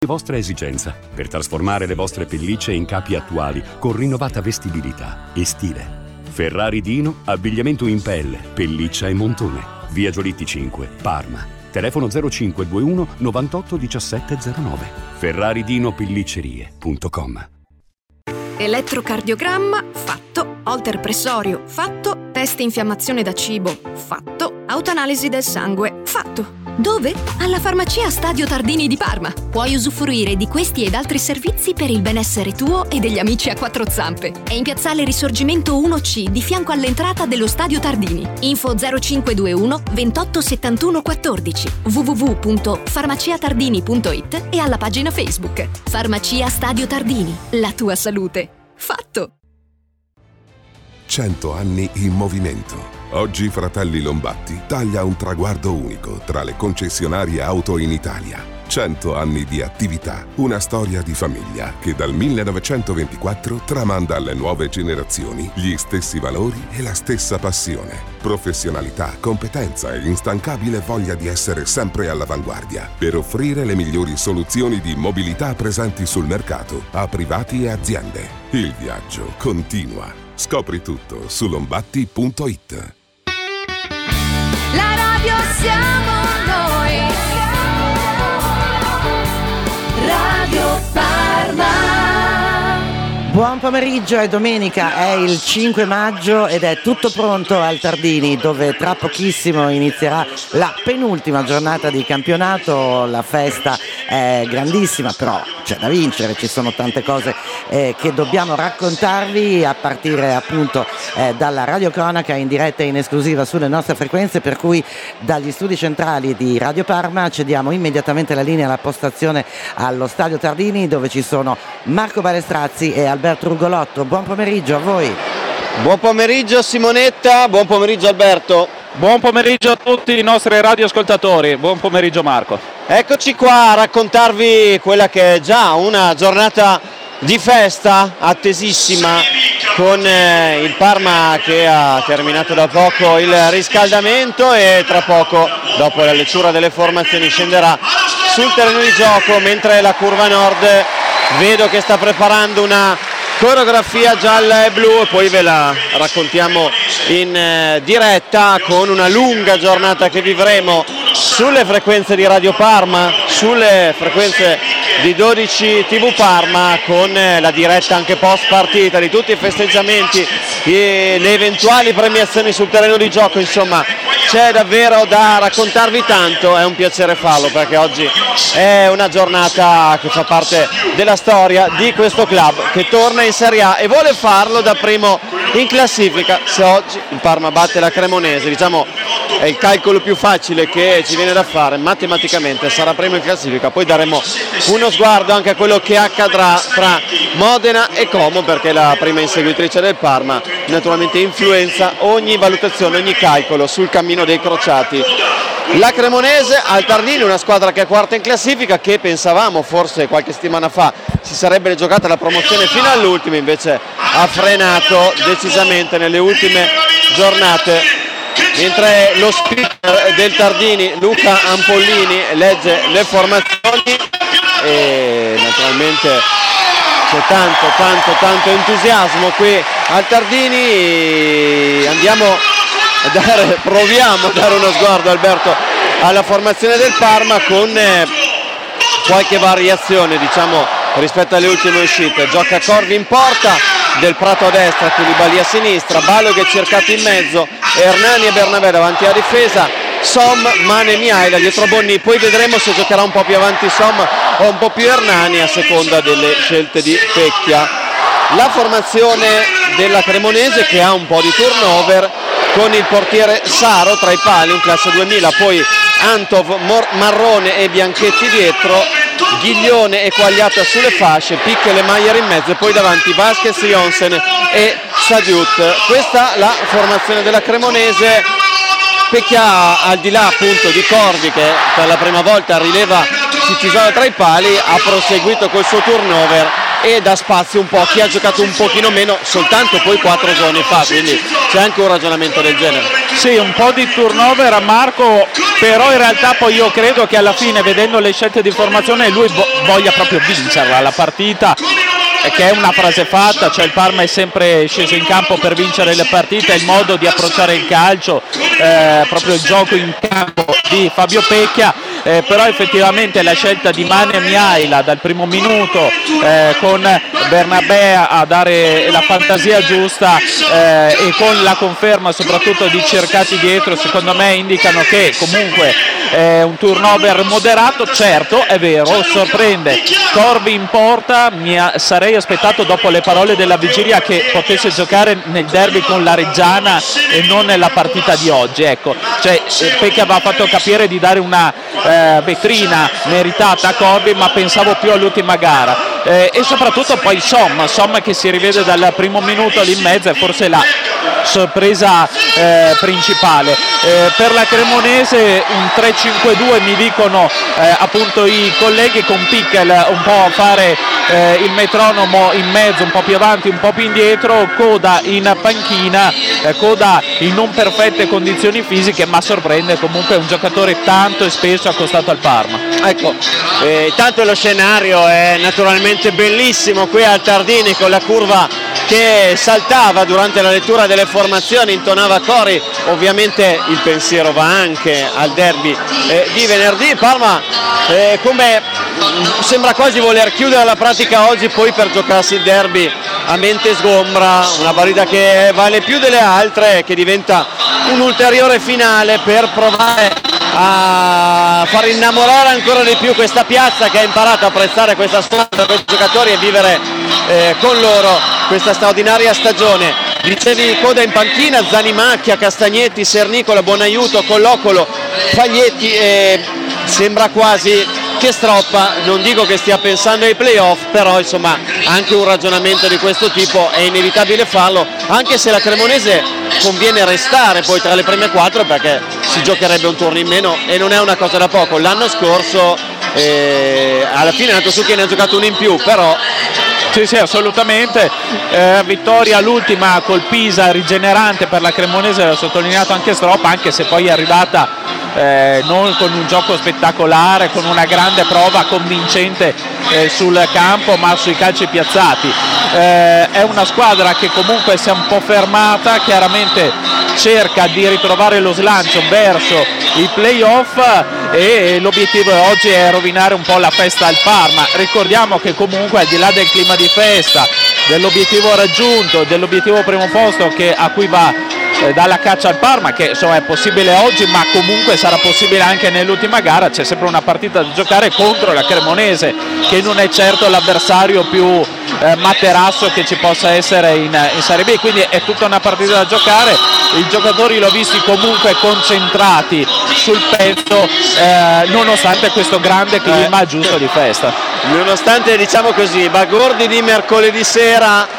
vostra esigenza per trasformare le vostre pellicce in capi attuali con rinnovata vestibilità e stile. Ferrari Dino, abbigliamento in pelle, pelliccia e montone. Via Giolitti 5, Parma. Telefono 0521 98 1709. ferraridinopelliccerie.com. Elettrocardiogramma fatto, holter pressorio fatto, test infiammazione da cibo fatto, autoanalisi del sangue fatto. Dove? Alla farmacia Stadio Tardini di Parma. Puoi usufruire di questi ed altri servizi per il benessere tuo e degli amici a quattro zampe. È in piazzale Risorgimento 1C, di fianco all'entrata dello Stadio Tardini. Info 0521 28 71 14, www.farmaciatardini.it e alla pagina Facebook. Farmacia Stadio Tardini, la tua salute. Fatto! 100 anni in movimento. Oggi Fratelli Lombatti taglia un traguardo unico tra le concessionarie auto in Italia. 100 anni di attività, una storia di famiglia che dal 1924 tramanda alle nuove generazioni gli stessi valori e la stessa passione. Professionalità, competenza e instancabile voglia di essere sempre all'avanguardia per offrire le migliori soluzioni di mobilità presenti sul mercato a privati e aziende. Il viaggio continua. Scopri tutto su lombatti.it. La radio siamo noi. Radio Parma. Buon pomeriggio, è domenica, è il 5 maggio ed è tutto pronto al Tardini, dove tra pochissimo inizierà la penultima giornata di campionato. La festa è grandissima, però c'è da vincere, ci sono tante cose che dobbiamo raccontarvi, a partire appunto dalla radiocronaca in diretta e in esclusiva sulle nostre frequenze, per cui dagli studi centrali di Radio Parma cediamo immediatamente la linea alla postazione allo Stadio Tardini, dove ci sono Marco Balestrazzi e Alberto Rugolotto. Buon pomeriggio a voi. Buon pomeriggio Simonetta, buon pomeriggio Alberto. Buon pomeriggio a tutti i nostri radioascoltatori, buon pomeriggio Marco. Eccoci qua a raccontarvi quella che è già una giornata di festa attesissima, con il Parma che ha terminato da poco il riscaldamento e tra poco, dopo la lettura delle formazioni, scenderà sul terreno di gioco, mentre la curva nord vedo che sta preparando una coreografia gialla e blu, e poi ve la raccontiamo in diretta, con una lunga giornata che vivremo sulle frequenze di Radio Parma, sulle frequenze di 12 TV Parma, con la diretta anche post partita di tutti i festeggiamenti e le eventuali premiazioni sul terreno di gioco. Insomma, c'è davvero da raccontarvi tanto, è un piacere farlo, perché oggi è una giornata che fa parte della storia di questo club che torna in Serie A e vuole farlo da primo in classifica. Se oggi il Parma batte la Cremonese, diciamo è il calcolo più facile che ci viene da fare, matematicamente sarà primo in classifica. Poi daremo uno sguardo anche a quello che accadrà tra Modena e Como, perché la prima inseguitrice del Parma naturalmente influenza ogni valutazione, ogni calcolo sul cammino dei crociati. La Cremonese al Tardini, una squadra che è quarta in classifica, che pensavamo forse qualche settimana fa si sarebbe giocata la promozione fino all'ultimo, invece ha frenato decisamente nelle ultime giornate, mentre lo speaker del Tardini, Luca Ampollini, legge le formazioni e naturalmente c'è tanto entusiasmo qui al Tardini. Proviamo a dare uno sguardo, Alberto, alla formazione del Parma, con qualche variazione, diciamo, rispetto alle ultime uscite. Gioca Corvi in porta, Del Prato a destra, Koulibaly a sinistra, Balogh è cercato in mezzo, Hernani e Bernabé davanti alla difesa, Som, Mane e Mihaila dietro Bonni. Poi vedremo se giocherà un po' più avanti Som o un po' più Hernani, a seconda delle scelte di Pecchia. La formazione della Cremonese, che ha un po' di turnover, con il portiere Saro tra i pali, un classe 2000, poi Antov, Marrone e Bianchetti dietro, Ghiglione e Quagliata sulle fasce, Pickel e Maier in mezzo, e poi davanti Vasquez, Jonsen e Sadiut. Questa la formazione della Cremonese. Pecchia, al di là appunto di Corvi, che per la prima volta rileva Ciccisano tra i pali, ha proseguito col suo turnover e dà spazio un po' a chi ha giocato un pochino meno soltanto poi 4 giorni fa, quindi c'è anche un ragionamento del genere. Sì, un po' di turnover a Marco, però in realtà poi io credo che alla fine, vedendo le scelte di formazione, lui voglia proprio vincerla la partita, che è una frase fatta, cioè il Parma è sempre sceso in campo per vincere le partite, è il modo di approcciare il calcio, proprio il gioco in campo di Fabio Pecchia, però effettivamente la scelta di Mane Miaila dal primo minuto, con Bernabé a dare la fantasia giusta, e con la conferma soprattutto di Cercati dietro, secondo me indicano che comunque un turnover moderato. Certo, è vero, sorprende Corvi in porta, sarei aspettato dopo le parole della vigilia che potesse giocare nel derby con la Reggiana e non nella partita di oggi, ecco, cioè Pecchia aveva fatto capire di dare una vetrina meritata a Corvi, ma pensavo più all'ultima gara, e soprattutto poi Somma che si rivede dal primo minuto lì in mezzo, è forse la sorpresa principale. Per la Cremonese un 3-5-2 mi dicono appunto i colleghi, con Pickel un po' a fare il metronomo in mezzo, un po' più avanti, un po' più indietro, Coda in panchina, Coda in non perfette condizioni fisiche, ma sorprende comunque, un giocatore tanto e spesso accostato al Parma. Ecco, tanto lo scenario è naturalmente bellissimo qui al Tardini, con la curva che saltava durante la lettura delle formazioni, intonava cori. Ovviamente il pensiero va anche al derby di venerdì. Parma come sembra quasi voler chiudere la pratica oggi, poi per giocarsi il derby a mente sgombra, una partita che vale più delle altre, che diventa un ulteriore finale per provare a far innamorare ancora di più questa piazza, che ha imparato a apprezzare questa squadra, questi giocatori, e vivere con loro questa straordinaria stagione. Dicevi Coda in panchina, Zanimacchia, Castagnetti, Sernicola, Buonaiuto, Collocolo, Faglietti, sembra quasi che Stroppa, non dico che stia pensando ai playoff, però insomma anche un ragionamento di questo tipo è inevitabile farlo, anche se la Cremonese conviene restare poi tra le prime 4, perché si giocherebbe un turno in meno e non è una cosa da poco. L'anno scorso alla fine è andato su che ne ha giocato uno in più, però sì, assolutamente. Vittoria l'ultima col Pisa rigenerante per la Cremonese, l'ha sottolineato anche Stroppa, anche se poi è arrivata non con un gioco spettacolare, con una grande prova convincente sul campo, ma sui calci piazzati. È una squadra che comunque si è un po' fermata, chiaramente cerca di ritrovare lo slancio verso i playoff, e l'obiettivo oggi è rovinare un po' la festa al Parma. Ricordiamo che comunque, al di là del clima di festa, dell'obiettivo raggiunto, dell'obiettivo primo posto a cui va dalla caccia al Parma, che insomma è possibile oggi, ma comunque sarà possibile anche nell'ultima gara, c'è sempre una partita da giocare contro la Cremonese, che non è certo l'avversario più materasso che ci possa essere in Serie B, quindi è tutta una partita da giocare. I giocatori l'ho visti comunque concentrati sul pezzo, nonostante questo grande clima giusto di festa, nonostante, diciamo così, bagordi di mercoledì sera,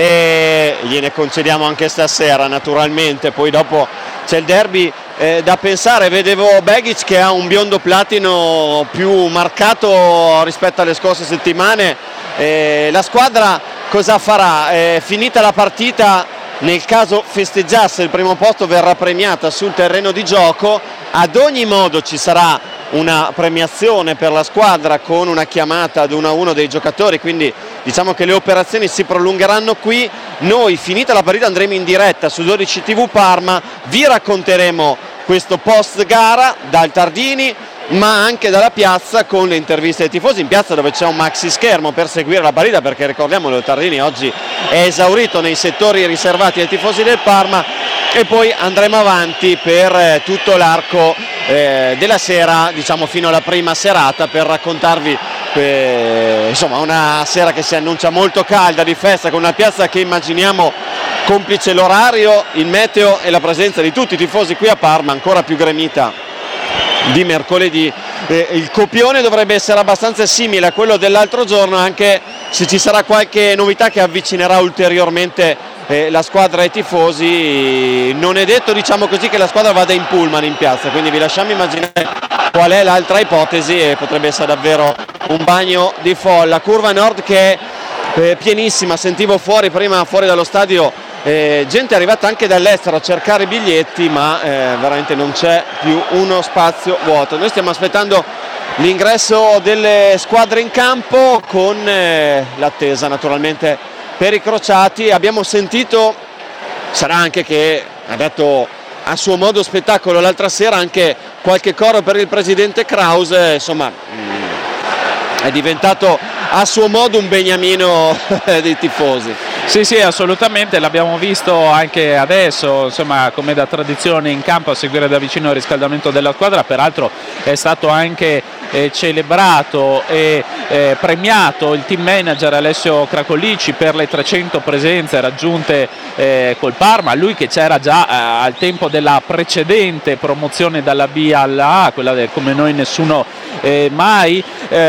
e gliene concediamo anche stasera naturalmente. Poi dopo c'è il derby da pensare. Vedevo Begic che ha un biondo platino più marcato rispetto alle scorse settimane. La squadra cosa farà? Finita la partita, nel caso festeggiasse il primo posto, verrà premiata sul terreno di gioco. Ad ogni modo ci sarà una premiazione per la squadra con una chiamata ad 1-1 dei giocatori, quindi diciamo che le operazioni si prolungheranno qui. Noi, finita la partita, andremo in diretta su 12 TV Parma, vi racconteremo questo post gara dal Tardini, ma anche dalla piazza, con le interviste ai tifosi in piazza, dove c'è un maxi schermo per seguire la partita, perché ricordiamolo, il Tardini oggi è esaurito nei settori riservati ai tifosi del Parma, e poi andremo avanti per tutto l'arco della sera, diciamo fino alla prima serata, per raccontarvi insomma una sera che si annuncia molto calda, di festa, con una piazza che immaginiamo, complice l'orario, il meteo e la presenza di tutti i tifosi qui a Parma, ancora più gremita di mercoledì. Il copione dovrebbe essere abbastanza simile a quello dell'altro giorno, anche se ci sarà qualche novità che avvicinerà ulteriormente la squadra ai tifosi. Non è detto, diciamo così, che la squadra vada in pullman in piazza, quindi vi lasciamo immaginare qual è l'altra ipotesi, e potrebbe essere davvero un bagno di folla. Curva nord che è pienissima, sentivo prima fuori dallo stadio gente arrivata anche dall'estero a cercare biglietti, ma veramente non c'è più uno spazio vuoto. Noi stiamo aspettando l'ingresso delle squadre in campo con l'attesa naturalmente per i crociati. Abbiamo sentito, sarà anche che ha dato a suo modo spettacolo l'altra sera anche qualche coro per il presidente Krause, insomma è diventato a suo modo un beniamino dei tifosi. Sì, assolutamente, l'abbiamo visto anche adesso, insomma, come da tradizione in campo a seguire da vicino il riscaldamento della squadra. Peraltro è stato anche celebrato e premiato il team manager Alessio Cracolici per le 300 presenze raggiunte col Parma, lui che c'era già al tempo della precedente promozione dalla B alla A, quella come noi nessuno mai.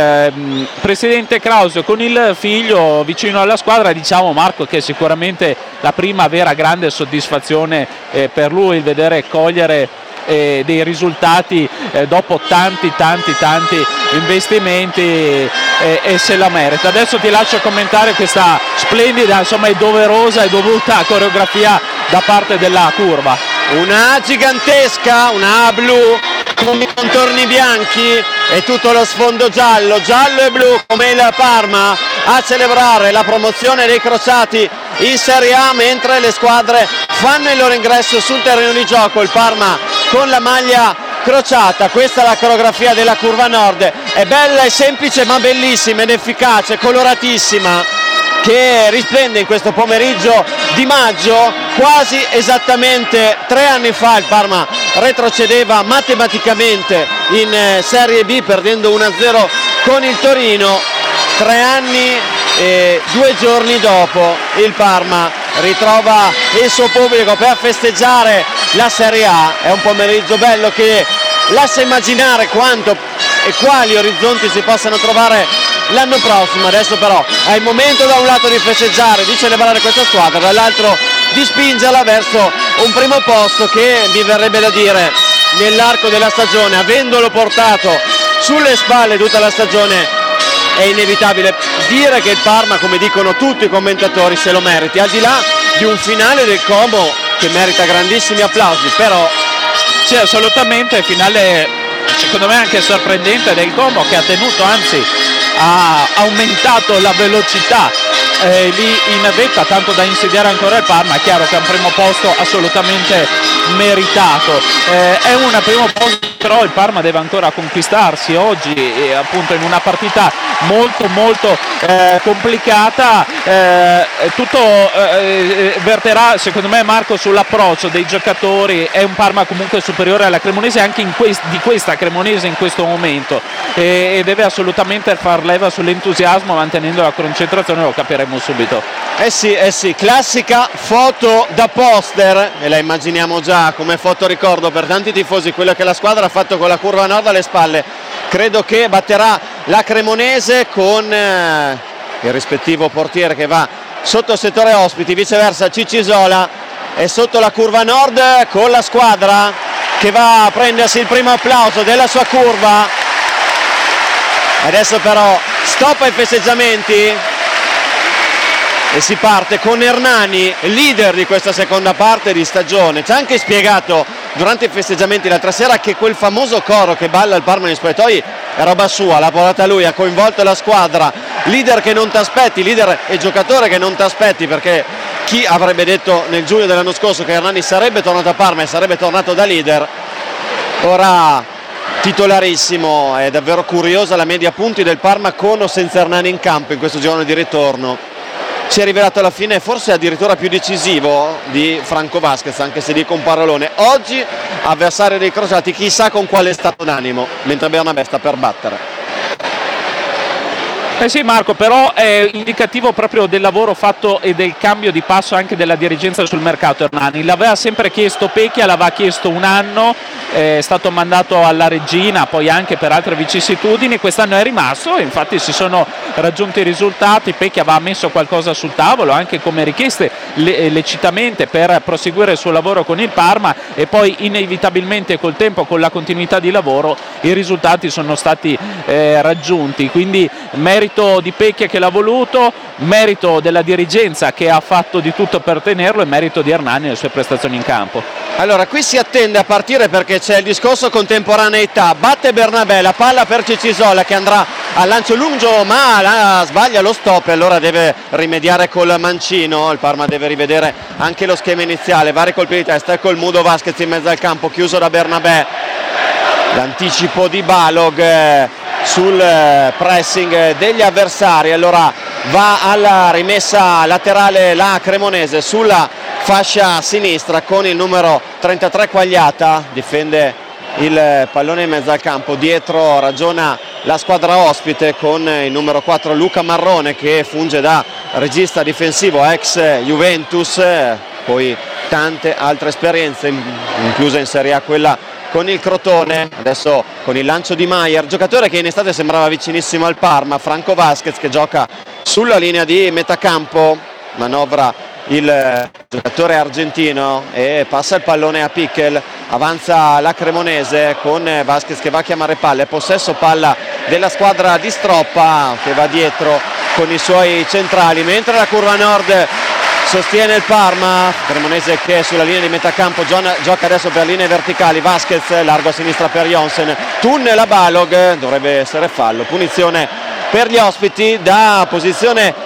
Presidente Krause con il figlio vicino alla squadra, diciamo Marco che sicuramente la prima vera grande soddisfazione per lui il vedere cogliere dei risultati dopo tanti investimenti e se la merita. Adesso ti lascio commentare questa splendida, insomma e doverosa e dovuta coreografia da parte della curva. Una A gigantesca, una A blu con i contorni bianchi e tutto lo sfondo giallo e blu come il Parma a celebrare la promozione dei crociati in Serie A, mentre le squadre fanno il loro ingresso sul terreno di gioco. Il Parma con la maglia crociata, questa è la coreografia della curva nord, è bella e semplice ma bellissima ed efficace, coloratissima, che risplende in questo pomeriggio di maggio. Quasi esattamente 3 anni fa il Parma retrocedeva matematicamente in Serie B perdendo 1-0 con il Torino. 3 anni e 2 giorni dopo il Parma ritrova il suo pubblico per festeggiare la Serie A. È un pomeriggio bello che lascia immaginare quanto e quali orizzonti si possano trovare l'anno prossimo. Adesso però è il momento da un lato di festeggiare, di celebrare questa squadra, dall'altro di spingerla verso un primo posto che mi verrebbe da dire nell'arco della stagione, avendolo portato sulle spalle tutta la stagione, è inevitabile dire che il Parma, come dicono tutti i commentatori, se lo meriti, al di là di un finale del Como che merita grandissimi applausi. Però sì, assolutamente, finale secondo me anche sorprendente del Como, che ha tenuto, anzi ha aumentato la velocità lì in vetta, tanto da insidiare ancora il Parma. È chiaro che è un primo posto assolutamente meritato, è un primo posto però il Parma deve ancora conquistarsi oggi, appunto in una partita molto complicata. Tutto verterà secondo me, Marco, sull'approccio dei giocatori. È un Parma comunque superiore alla Cremonese anche di questa Cremonese in questo momento, e deve assolutamente far leva sull'entusiasmo mantenendo la concentrazione, lo capiremo subito. Eh sì, classica foto da poster, e la immaginiamo già come fotoricordo per tanti tifosi, quello che la squadra ha fatto con la curva nord alle spalle. Credo che batterà la Cremonese con il rispettivo portiere che va sotto il settore ospiti, viceversa Cicisola è sotto la curva nord con la squadra che va a prendersi il primo applauso della sua curva. Adesso però stop ai festeggiamenti e si parte con Hernani, leader di questa seconda parte di stagione. Ci ha anche spiegato durante i festeggiamenti l'altra sera che quel famoso coro che balla il Parma negli spogliatoi è roba sua, l'ha portata lui, ha coinvolto la squadra. Leader che non ti aspetti, leader e giocatore che non ti aspetti, perché chi avrebbe detto nel giugno dell'anno scorso che Hernani sarebbe tornato a Parma e sarebbe tornato da leader? Ora titolarissimo. È davvero curiosa la media punti del Parma con o senza Hernani in campo in questo giorno di ritorno. Si è rivelato alla fine forse addirittura più decisivo di Franco Vasquez, anche se dico un parolone. Oggi avversario dei crociati, chissà con quale stato d'animo, mentre Bernabé sta per battere. Sì Marco, però è indicativo proprio del lavoro fatto e del cambio di passo anche della dirigenza sul mercato. Hernani l'aveva sempre chiesto Pecchia, l'aveva chiesto un anno, è stato mandato alla Regina, poi anche per altre vicissitudini, quest'anno è rimasto, infatti si sono raggiunti i risultati. Pecchia aveva messo qualcosa sul tavolo anche come richieste lecitamente per proseguire il suo lavoro con il Parma, e poi inevitabilmente col tempo, con la continuità di lavoro, i risultati sono stati raggiunti, quindi merito merito di Pecchia che l'ha voluto, merito della dirigenza che ha fatto di tutto per tenerlo e merito di Hernani e le sue prestazioni in campo. Allora qui si attende a partire perché c'è il discorso contemporaneità, batte Bernabé, la palla per Cicisola che andrà al lancio lungo ma sbaglia lo stop e allora deve rimediare col mancino. Il Parma deve rivedere anche lo schema iniziale, vari colpi di testa, ecco il Mudo Vasquez in mezzo al campo chiuso da Bernabé, l'anticipo di Balog sul pressing degli avversari. Allora va alla rimessa laterale la Cremonese sulla fascia sinistra con il numero 33 Quagliata, difende il pallone in mezzo al campo, dietro ragiona la squadra ospite con il numero 4 Luca Marrone che funge da regista difensivo ex Juventus, poi tante altre esperienze inclusa in Serie A quella con il Crotone, adesso con il lancio di Maier, giocatore che in estate sembrava vicinissimo al Parma. Franco Vasquez che gioca sulla linea di metacampo, manovra il giocatore argentino e passa il pallone a Pickel, avanza la Cremonese con Vasquez che va a chiamare palle, possesso palla della squadra di Stroppa che va dietro con i suoi centrali, mentre la curva nord sostiene il Parma. Cremonese che sulla linea di metacampo gioca adesso per linee verticali, Vasquez largo a sinistra per Jonsen, tunnel a Balog, dovrebbe essere fallo, punizione per gli ospiti da posizione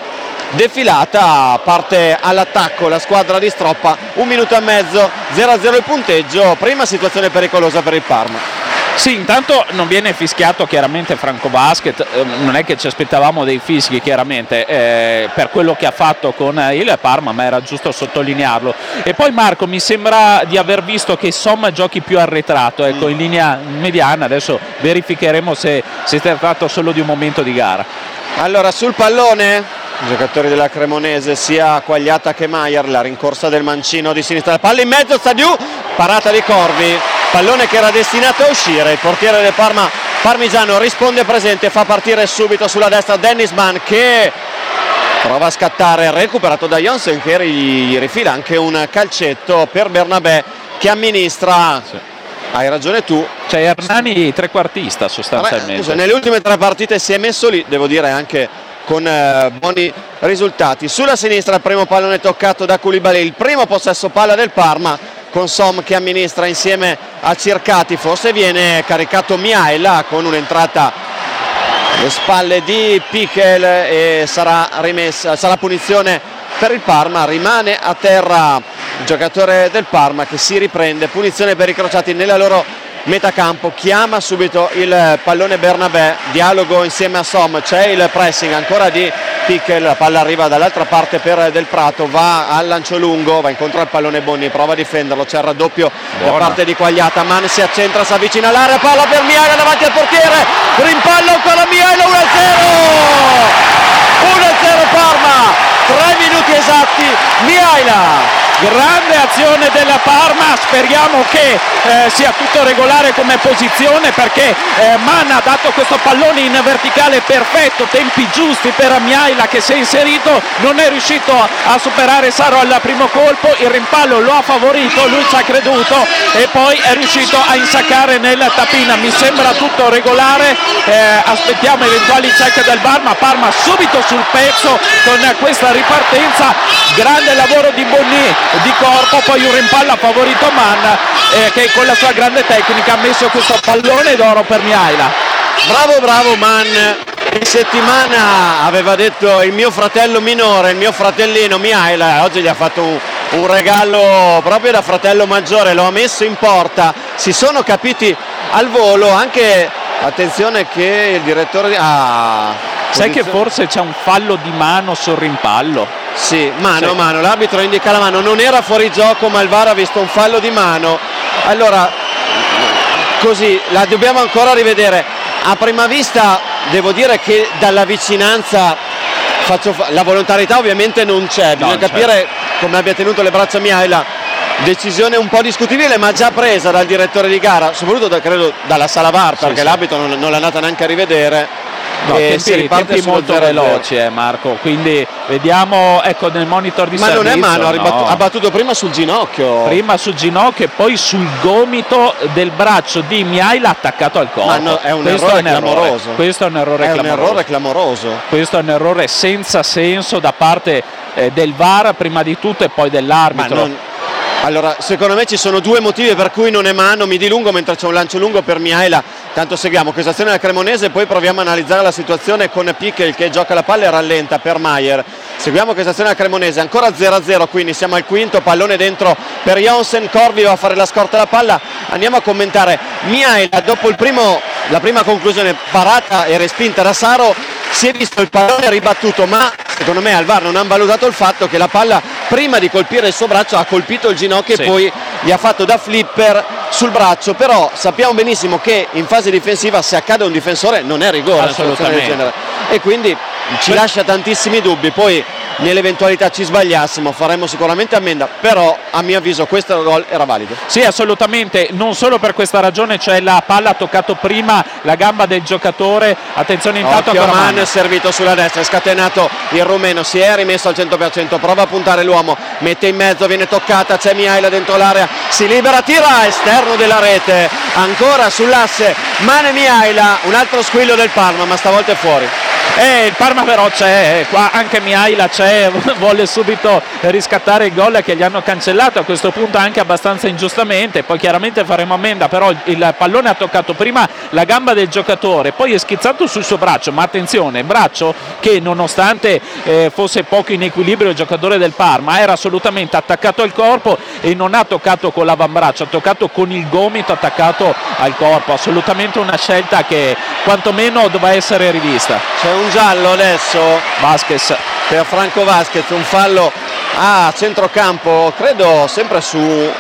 defilata, parte all'attacco la squadra di Stroppa, 1 minuto e mezzo, 0-0 il punteggio, prima situazione pericolosa per il Parma. Sì, intanto non viene fischiato chiaramente Franco Vasquez, non è che ci aspettavamo dei fischi chiaramente per quello che ha fatto con il Parma, ma era giusto sottolinearlo. E poi Marco, mi sembra di aver visto che Somma giochi più arretrato, ecco, in linea mediana, adesso verificheremo se si è trattato solo di un momento di gara. Allora sul pallone i giocatori della Cremonese, sia Quagliata che Maier, la rincorsa del mancino di sinistra, la palla in mezzo, Stadiù, parata di Corvi, pallone che era destinato a uscire, il portiere del Parma Parmigiano risponde presente, fa partire subito sulla destra Dennis Mann che prova a scattare, recuperato da Jonsen che gli rifila anche un calcetto per Bernabé che amministra. Sì. Hai ragione tu. C'è Hernani trequartista sostanzialmente. Nelle ultime 3 partite si è messo lì, devo dire anche con buoni risultati. Sulla sinistra il primo pallone toccato da Koulibaly, il primo possesso palla del Parma con Som che amministra insieme a Circati, forse viene caricato Mihaela con un'entrata alle spalle di Pickel e sarà punizione per il Parma, rimane a terra il giocatore del Parma che si riprende, punizione per i crociati nella loro metacampo, chiama subito il pallone Bernabé, dialogo insieme a Som, c'è il pressing ancora di Pickel, la palla arriva dall'altra parte per Del Prato, va al lancio lungo, va incontro al pallone Bonni, prova a difenderlo, c'è il raddoppio da parte di Quagliata, Mann si accentra, si avvicina all'area, palla per Mihaela davanti al portiere, rimpallo ancora Mihaela, 1-0 Parma, 3 minuti esatti, Mihaela. Grande azione della Parma, speriamo che sia tutto regolare come posizione perché Mann ha dato questo pallone in verticale perfetto, tempi giusti per Mihaela che si è inserito, non è riuscito a superare Saro al primo colpo, il rimpallo lo ha favorito, lui ci ha creduto e poi è riuscito a insaccare nel tapin. Mi sembra tutto regolare, aspettiamo eventuali check del VAR, ma Parma subito sul pezzo con questa ripartenza, grande lavoro di Bonni di corpo, poi un rimpallo ha favorito Mann che con la sua grande tecnica ha messo questo pallone d'oro per Mihaela. Bravo Mann, in settimana aveva detto il mio fratello minore, il mio fratellino Mihaela, oggi gli ha fatto un regalo proprio da fratello maggiore, lo ha messo in porta, si sono capiti al volo, anche attenzione che il direttore sai che forse c'è un fallo di mano sul rimpallo? Sì, mano, l'arbitro indica la mano, non era fuori gioco ma il VAR ha visto un fallo di mano, allora così la dobbiamo ancora rivedere. A prima vista devo dire che dalla vicinanza la volontarietà ovviamente non c'è, bisogna capire come abbia tenuto le braccia Mihaela, decisione un po' discutibile ma già presa dal direttore di gara, soprattutto credo dalla sala VAR perché l'arbitro non l'è andata neanche a rivedere. No, e si riparte tempi sullo molto 0-0. veloci, Marco, quindi vediamo, ecco, nel monitor di Ma servizio. non è mano, no. ha battuto prima sul ginocchio. Prima sul ginocchio e poi sul gomito del braccio di Mihaila attaccato al corpo. Ma no, è un Questo errore clamoroso. Questo è un errore È un clamoroso. errore clamoroso. Questo è un errore senza senso da parte del VAR prima di tutto e poi dell'arbitro. Allora, secondo me ci sono due motivi per cui non è mano. Mi dilungo mentre c'è un lancio lungo per Mihaila. Tanto seguiamo questa azione della Cremonese e poi proviamo a analizzare la situazione con Pickel che gioca la palla e rallenta per Maier. Seguiamo questa azione della Cremonese, ancora 0-0, quindi siamo al quinto, pallone dentro per Jonsen, Corvi va a fare la scorta alla palla. Andiamo a commentare Mihaila dopo la prima conclusione parata e respinta da Saro. Si è visto il pallone ribattuto, ma secondo me al VAR non hanno valutato il fatto che la palla prima di colpire il suo braccio ha colpito il ginocchio e poi gli ha fatto da flipper sul braccio. Però sappiamo benissimo che in fase difensiva se accade a un difensore non è rigore, assolutamente, del genere. E quindi ci lascia tantissimi dubbi. Poi nell'eventualità ci sbagliassimo faremo sicuramente ammenda, però a mio avviso questo gol era valido. Sì, assolutamente, non solo per questa ragione, cioè la palla ha toccato prima la gamba del giocatore. Attenzione intanto a Mann è servito sulla destra, è scatenato il rumeno, si è rimesso al 100%, prova a puntare l'uomo, mette in mezzo, viene toccata, c'è Mihaila dentro l'area, si libera, tira esterno della rete, ancora sull'asse Mann e Mihaila, un altro squillo del Parma ma stavolta è fuori. Il Parma però c'è, qua anche Mihaila c'è, vuole subito riscattare il gol che gli hanno cancellato a questo punto anche abbastanza ingiustamente. Poi chiaramente faremo ammenda, però il pallone ha toccato prima la gamba del giocatore, poi è schizzato sul suo braccio, ma attenzione, braccio che nonostante fosse poco in equilibrio il giocatore del Parma era assolutamente attaccato al corpo e non ha toccato con l'avambraccio, ha toccato con il gomito attaccato al corpo. Assolutamente una scelta che quantomeno doveva essere rivista. C'è un giallo adesso Vasquez per Franco Vasquez, un fallo a centrocampo, credo sempre su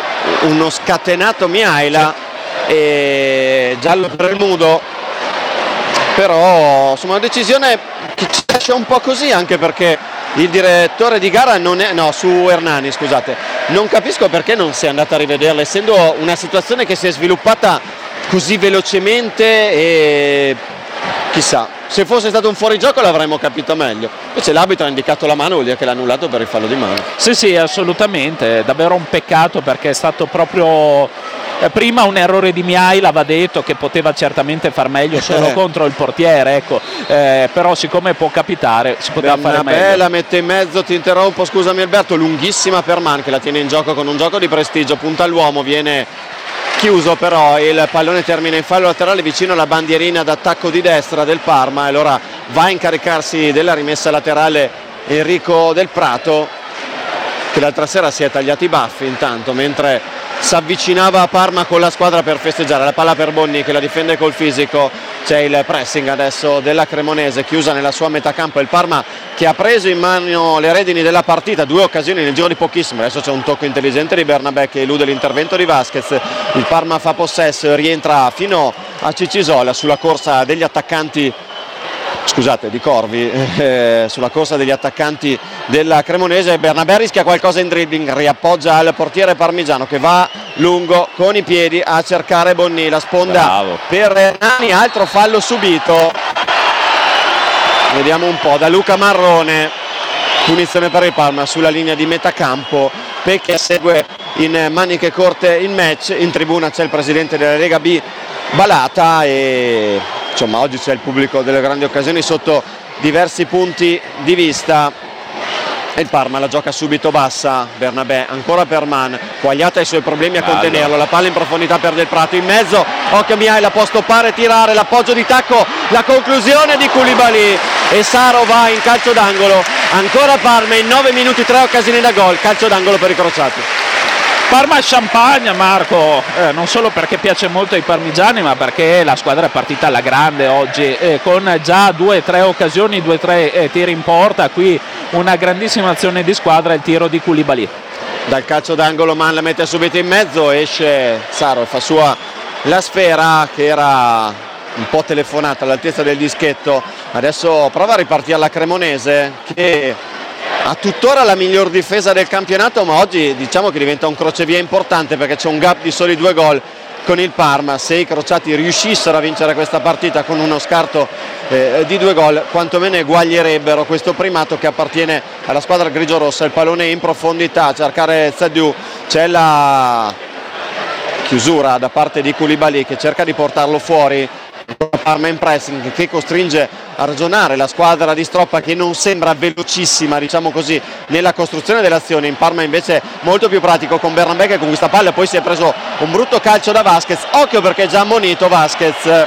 uno scatenato Mihaila, e giallo per il Mudo. Però insomma una decisione che ci lascia un po' così, anche perché il direttore di gara su Hernani, scusate, non capisco perché non si è andato a rivederla, essendo una situazione che si è sviluppata così velocemente e chissà, se fosse stato un fuorigioco l'avremmo capito meglio. Invece l'arbitro ha indicato la mano, vuol dire che l'ha annullato per il fallo di mano. Sì, assolutamente, è davvero un peccato perché è stato proprio prima un errore di Mihaila, va detto, che poteva certamente far meglio solo contro il portiere, ecco, però siccome può capitare si poteva fare meglio. La mette in mezzo, ti interrompo, scusami Alberto, lunghissima per Mann che la tiene in gioco con un gioco di prestigio, punta all'uomo, viene chiuso, però il pallone termina in fallo laterale vicino alla bandierina d'attacco di destra del Parma, e allora va a incaricarsi della rimessa laterale Enrico Del Prato, che l'altra sera si è tagliati i baffi intanto mentre si avvicinava a Parma con la squadra per festeggiare. La palla per Bonni che la difende col fisico, c'è il pressing adesso della Cremonese chiusa nella sua metà campo, il Parma che ha preso in mano le redini della partita, due occasioni nel giro di pochissimo. Adesso c'è un tocco intelligente di Bernabé che elude l'intervento di Vasquez, il Parma fa possesso, rientra fino a Cicisola sulla corsa degli attaccanti, scusate, di Corvi, sulla corsa degli attaccanti della Cremonese. Bernabé rischia qualcosa in dribbling, riappoggia al portiere parmigiano che va lungo con i piedi a cercare Bonni, la sponda Bravo. per Hernani, altro fallo subito, vediamo un po', da Luca Marrone, punizione per il Parma sulla linea di metà campo. Pecchia segue in maniche corte il match, in tribuna c'è il presidente della Lega B Balata e insomma oggi c'è il pubblico delle grandi occasioni sotto diversi punti di vista. E il Parma la gioca subito bassa, Bernabé ancora per Mann, Quagliata ha i suoi problemi a contenerlo, la palla in profondità per Del Prato, in mezzo occhio Mihaila, può stoppare, tirare, l'appoggio di tacco, la conclusione di Koulibaly e Saro va in calcio d'angolo. Ancora Parma, in 9 minuti 3 occasioni da gol, calcio d'angolo per i crociati. Parma champagne, Marco, non solo perché piace molto ai parmigiani, ma perché la squadra è partita alla grande oggi, con già 2-3 occasioni, 2-3 tiri in porta. Qui una grandissima azione di squadra, il tiro di Koulibaly. Dal calcio d'angolo Mann la mette subito in mezzo, esce Saro, fa sua la sfera che era un po' telefonata all'altezza del dischetto. Adesso prova a ripartire la Cremonese che ha tuttora la miglior difesa del campionato, ma oggi diciamo che diventa un crocevia importante perché c'è un gap di soli 2 gol con il Parma. Se i crociati riuscissero a vincere questa partita con uno scarto di 2 gol, quantomeno eguaglierebbero questo primato che appartiene alla squadra grigio-rossa. Il pallone in profondità a cercare Zadiu, c'è la chiusura da parte di Koulibaly che cerca di portarlo fuori. Parma in pressing che costringe a ragionare la squadra di Stroppa, che non sembra velocissima, diciamo così, nella costruzione dell'azione. In Parma invece molto più pratico con Bernabé che conquista palla, poi si è preso un brutto calcio da Vasquez. Occhio perché è già ammonito Vasquez,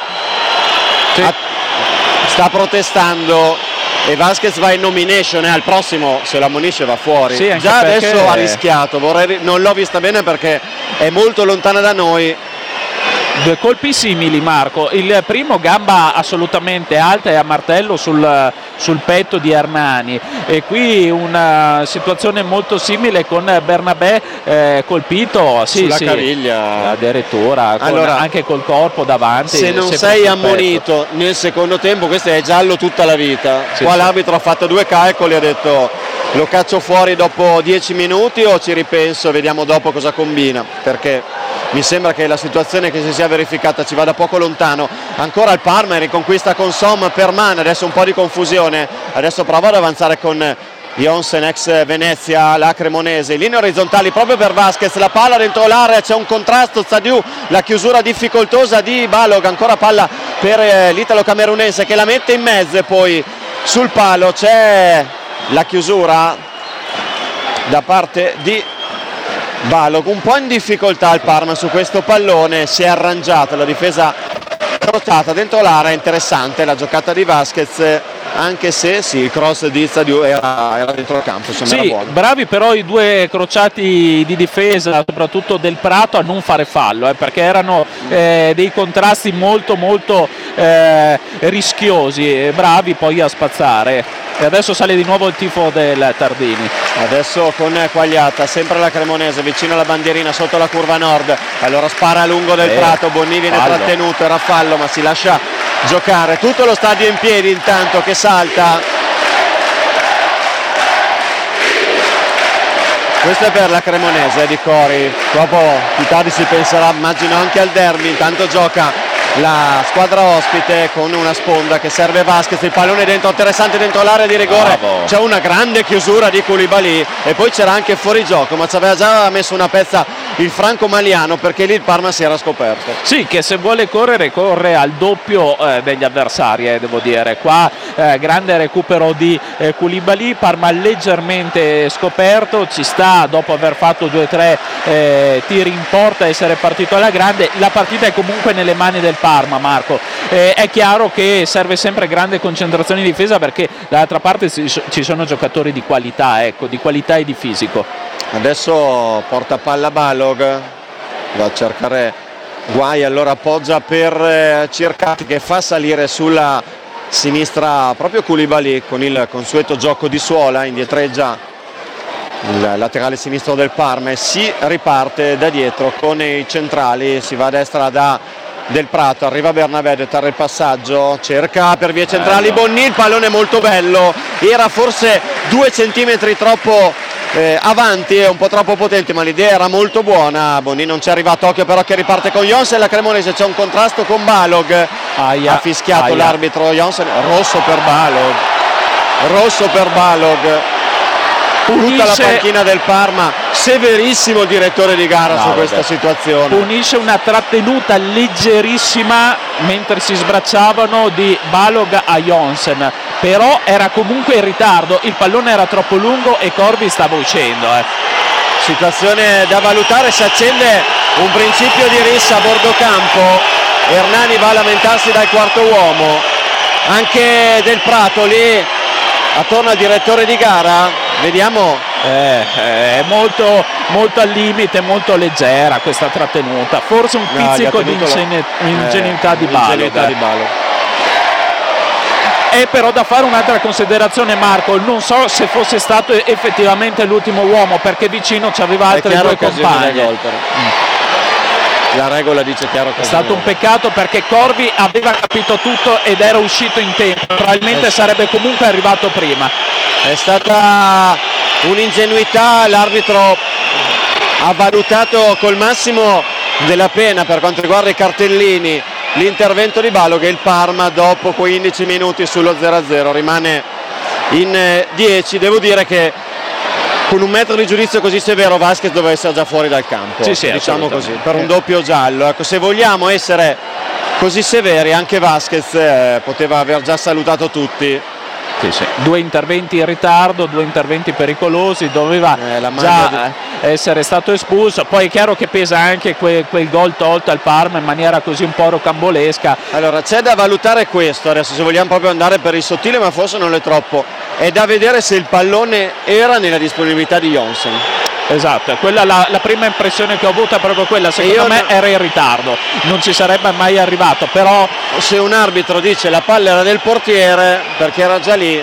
sta protestando e Vasquez va in nomination, e al prossimo se lo ammonisce va fuori. Sì, già adesso ha rischiato, non l'ho vista bene perché è molto lontana da noi. 2 colpi simili, Marco. Il primo gamba assolutamente alta e a martello sul petto di Hernani, e qui una situazione molto simile con Bernabé colpito sulla caviglia addirittura, allora, anche col corpo davanti. Se non sei ammonito nel secondo tempo, questo è giallo tutta la vita. Qua l'arbitro ha fatto 2 calcoli, ha detto lo caccio fuori dopo 10 minuti o ci ripenso e vediamo dopo cosa combina, perché mi sembra che la situazione che si sia verificata ci vada poco lontano. Ancora il Parma in riconquista con Som per Man, adesso un po' di confusione, adesso prova ad avanzare con Jonsen, ex Venezia, la cremonese, linee orizzontali proprio per Vasquez, la palla dentro l'area, c'è un contrasto, Zadiu, la chiusura difficoltosa di Balog, ancora palla per l'italo camerunese che la mette in mezzo, e poi sul palo c'è la chiusura da parte di Balog. Un po' in difficoltà il Parma su questo pallone, si è arrangiata la difesa crociata dentro l'area. Interessante la giocata di Vasquez, anche se sì, il cross di Zadiu era dentro il campo, insomma, era buono. Bravi però i 2 crociati di difesa, soprattutto del Prato, a non fare fallo, perché erano dei contrasti molto rischiosi, bravi poi a spazzare. E adesso sale di nuovo il tifo del Tardini. Adesso con Quagliata, sempre la cremonese, vicino alla bandierina sotto la curva nord. Allora spara a lungo del Prato, Bonni viene trattenuto, era fallo ma si lascia giocare. Tutto lo stadio in piedi intanto che salta. Questo è per la cremonese di Cori. Dopo più tardi si penserà, immagino, anche al derby. Intanto gioca la squadra ospite con una sponda che serve Vasquez, il pallone dentro, interessante dentro l'area di rigore. Bravo. C'è una grande chiusura di Koulibaly e poi c'era anche fuorigioco, ma ci aveva già messo una pezza il franco maliano, perché lì il Parma si era scoperto. Sì, che se vuole corre al doppio degli avversari, devo dire. Qua grande recupero di Koulibaly, Parma leggermente scoperto, ci sta dopo aver fatto 2-3 tiri in porta, essere partito alla grande. La partita è comunque nelle mani del Parma, Marco. È chiaro che serve sempre grande concentrazione in difesa, perché dall'altra parte ci sono giocatori di qualità, di qualità e di fisico. Adesso porta palla Balog, va a cercare guai, allora appoggia per Circati che fa salire sulla sinistra proprio Koulibaly con il consueto gioco di suola, indietreggia il laterale sinistro del Parma e si riparte da dietro con i centrali, si va a destra da Del Prato, arriva Bernabé, deterra il passaggio, cerca per vie centrali Bonni, il pallone molto bello, era forse 2 centimetri troppo avanti e un po' troppo potente, ma l'idea era molto buona. Bonni non ci è arrivato, occhio però che riparte con Jonsen, la cremonese, c'è un contrasto con Balog, ha fischiato l'arbitro Jonsen, rosso per Balog. Tutta la panchina del Parma, severissimo il direttore di gara su questa situazione. Punisce una trattenuta leggerissima mentre si sbracciavano di Balog a Jonsen, però era comunque in ritardo, il pallone era troppo lungo e Corvi stava uscendo. Situazione da valutare, si accende un principio di rissa a bordo campo, Hernani va a lamentarsi dal quarto uomo, anche Del Prato lì attorno al direttore di gara. Vediamo, è molto al limite, molto leggera questa trattenuta, forse un pizzico di ingenuità di Balog. È però da fare un'altra considerazione, Marco, non so se fosse stato effettivamente l'ultimo uomo, perché vicino c'aveva altre 2 compagne. La regola dice chiaro che è stato un peccato, perché Corvi aveva capito tutto ed era uscito in tempo, probabilmente sarebbe comunque arrivato prima. È stata un'ingenuità, l'arbitro ha valutato col massimo della pena per quanto riguarda i cartellini l'intervento di Balogh, e il Parma dopo 15 minuti sullo 0-0 rimane in 10. Devo dire che con un metro di giudizio così severo Vasquez doveva essere già fuori dal campo, sì, diciamo così, per un doppio giallo. Ecco, se vogliamo essere così severi, anche Vasquez poteva aver già salutato tutti. Sì. 2 interventi in ritardo, 2 interventi pericolosi, doveva già essere stato espulso. Poi è chiaro che pesa anche quel gol tolto al Parma in maniera così un po' rocambolesca. Allora c'è da valutare questo adesso, se vogliamo proprio andare per il sottile, ma forse non è troppo, è da vedere se il pallone era nella disponibilità di Johnsen. Esatto, è quella la prima impressione che ho avuto, è proprio quella. Secondo me era in ritardo, non ci sarebbe mai arrivato, però se un arbitro dice la palla era del portiere, perché era già lì,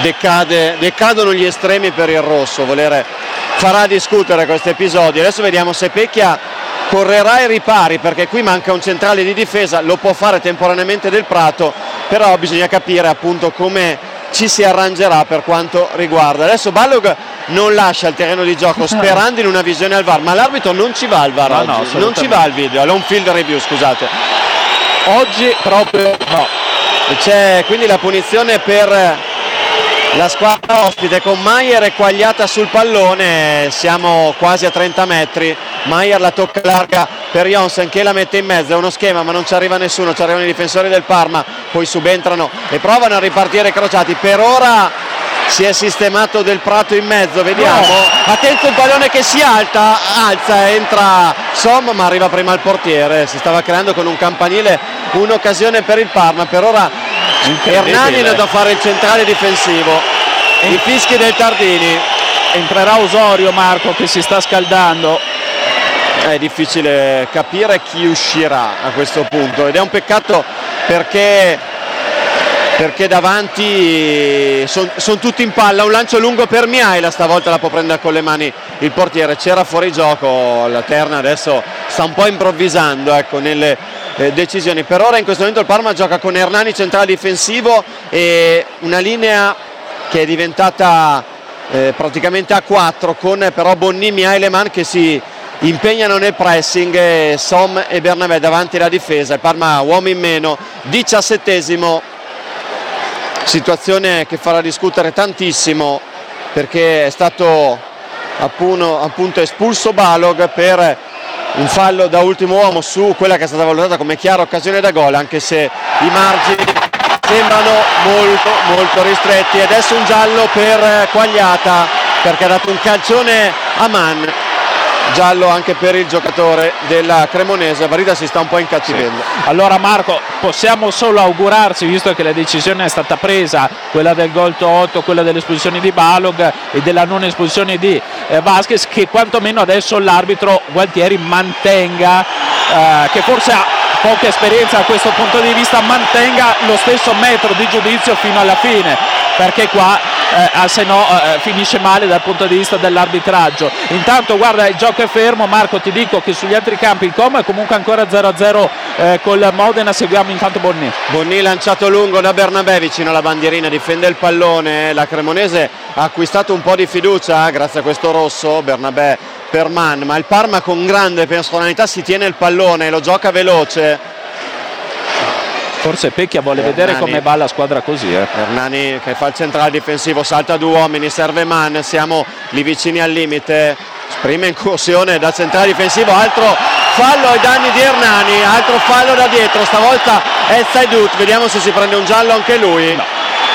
decadono gli estremi per il rosso. Farà discutere questo episodio. Adesso vediamo se Pecchia correrà ai ripari, perché qui manca un centrale di difesa, lo può fare temporaneamente Del Prato, però bisogna capire appunto come ci si arrangerà per quanto riguarda. Adesso Balogh non lascia il terreno di gioco sperando in una visione al VAR, ma l'arbitro non ci va al VAR oggi, non ci va al video, all'on field review, scusate. Oggi proprio no. C'è quindi la punizione per la squadra ospite con Maier e Quagliata sul pallone. Siamo quasi a 30 metri. Maier la tocca larga per Johnsen che la mette in mezzo, è uno schema ma non ci arriva nessuno, ci arrivano i difensori del Parma, poi subentrano e provano a ripartire crociati. Per ora si è sistemato Del Prato in mezzo, vediamo. Attento, il pallone che si alza, entra Som ma arriva prima il portiere. Si stava creando con un campanile un'occasione per il Parma. Per ora Hernani è da fare il centrale difensivo. I fischi del Tardini. Entrerà Osorio, Marco, che si sta scaldando. È difficile capire chi uscirà a questo punto ed è un peccato perché davanti sono tutti in palla. Un lancio lungo per Mihaila, stavolta la può prendere con le mani il portiere. C'era fuori gioco, la Terna adesso sta un po' improvvisando, ecco, nelle decisioni. Per ora in questo momento il Parma gioca con Hernani centrale difensivo e una linea che è diventata praticamente a 4 con però Bonni, Mihaileman che si impegnano nel pressing, Som e Bernabé davanti alla difesa. Il Parma uomo in meno, 17esimo, situazione che farà discutere tantissimo perché è stato appunto espulso Balogh per un fallo da ultimo uomo su quella che è stata valutata come chiara occasione da gol, anche se i margini sembrano molto ristretti. E adesso un giallo per Quagliata perché ha dato un calcione a Mann. Giallo anche per il giocatore della Cremonese. Varida si sta un po' incattivendo. Sì. Allora Marco, possiamo solo augurarci, visto che la decisione è stata presa, quella del gol tolto, quella dell'espulsione di Balogh e della non espulsione di Vasquez, che quantomeno adesso l'arbitro Gualtieri mantenga, che forse ha poca esperienza a questo punto di vista, mantenga lo stesso metro di giudizio fino alla fine, perché qua se no finisce male dal punto di vista dell'arbitraggio. Intanto guarda, il gioco è fermo. Marco, ti dico che sugli altri campi il Como è comunque ancora 0-0 col Modena. Seguiamo intanto Bonni lanciato lungo da Bernabé vicino alla bandierina, difende il pallone. La Cremonese ha acquistato un po' di fiducia grazie a questo rosso. Bernabé per Mann, ma il Parma con grande personalità si tiene il pallone, lo gioca veloce. Forse Pecchia vuole vedere come va la squadra così. Hernani che fa il centrale difensivo, salta 2 uomini, serve Mann, siamo lì vicini al limite. Prima incursione da centrale difensivo, altro fallo ai danni di Hernani, altro fallo da dietro, stavolta è Zaidut, vediamo se si prende un giallo anche lui. No.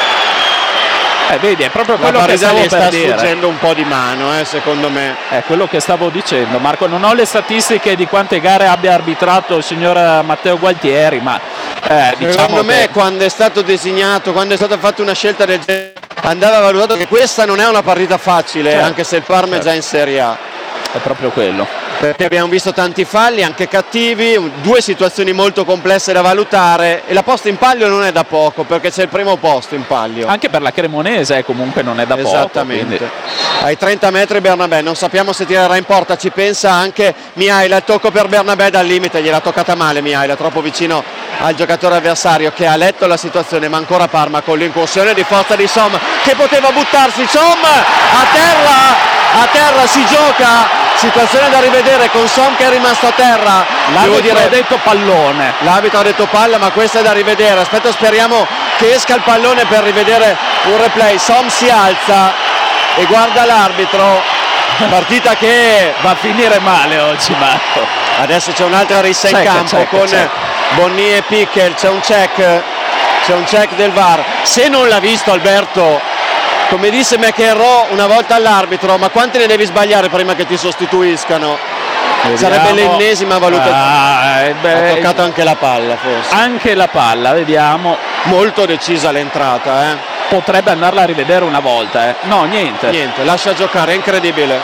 Vedi, è proprio quello che stavo per dire. Sta sfuggendo un po' di mano, secondo me. È quello che stavo dicendo, Marco. Non ho le statistiche di quante gare abbia arbitrato il signor Matteo Gualtieri, ma diciamo secondo me quando è stato designato, quando è stata fatta una scelta del genere, andava valutato che questa non è una partita facile, certo, anche se il Parma è già in Serie A. È proprio quello. Perché abbiamo visto tanti falli, anche cattivi, 2 situazioni molto complesse da valutare e la posta in palio non è da poco perché c'è il primo posto in palio. Anche per la Cremonese comunque non è da poco. Esattamente. Quindi... Ai 30 metri Bernabé, non sappiamo se tirerà in porta, ci pensa anche Mihaila, il tocco per Bernabé dal limite, gliel'ha toccata male Mihaila, troppo vicino al giocatore avversario che ha letto la situazione, ma ancora Parma con l'incursione di forza di Som che poteva buttarsi, Som a terra si situazione da rivedere con Som che è rimasto a terra. L'arbitro ha detto pallone. L'arbitro ha detto palla, ma questa è da rivedere. Aspetta, speriamo che esca il pallone per rivedere un replay. Som si alza e guarda l'arbitro. Partita che va a finire male oggi, Marco. Adesso c'è un'altra rissa in campo con Bonny e Pickel. C'è un check del VAR. Se non l'ha visto Alberto, come disse McEnroe una volta all'arbitro, ma quanti ne devi sbagliare prima che ti sostituiscano? Vediamo. Sarebbe l'ennesima valutazione. Ha toccato anche la palla, forse. Anche la palla, vediamo. Molto decisa l'entrata, Potrebbe andarla a rivedere una volta, No, niente, lascia giocare, è incredibile.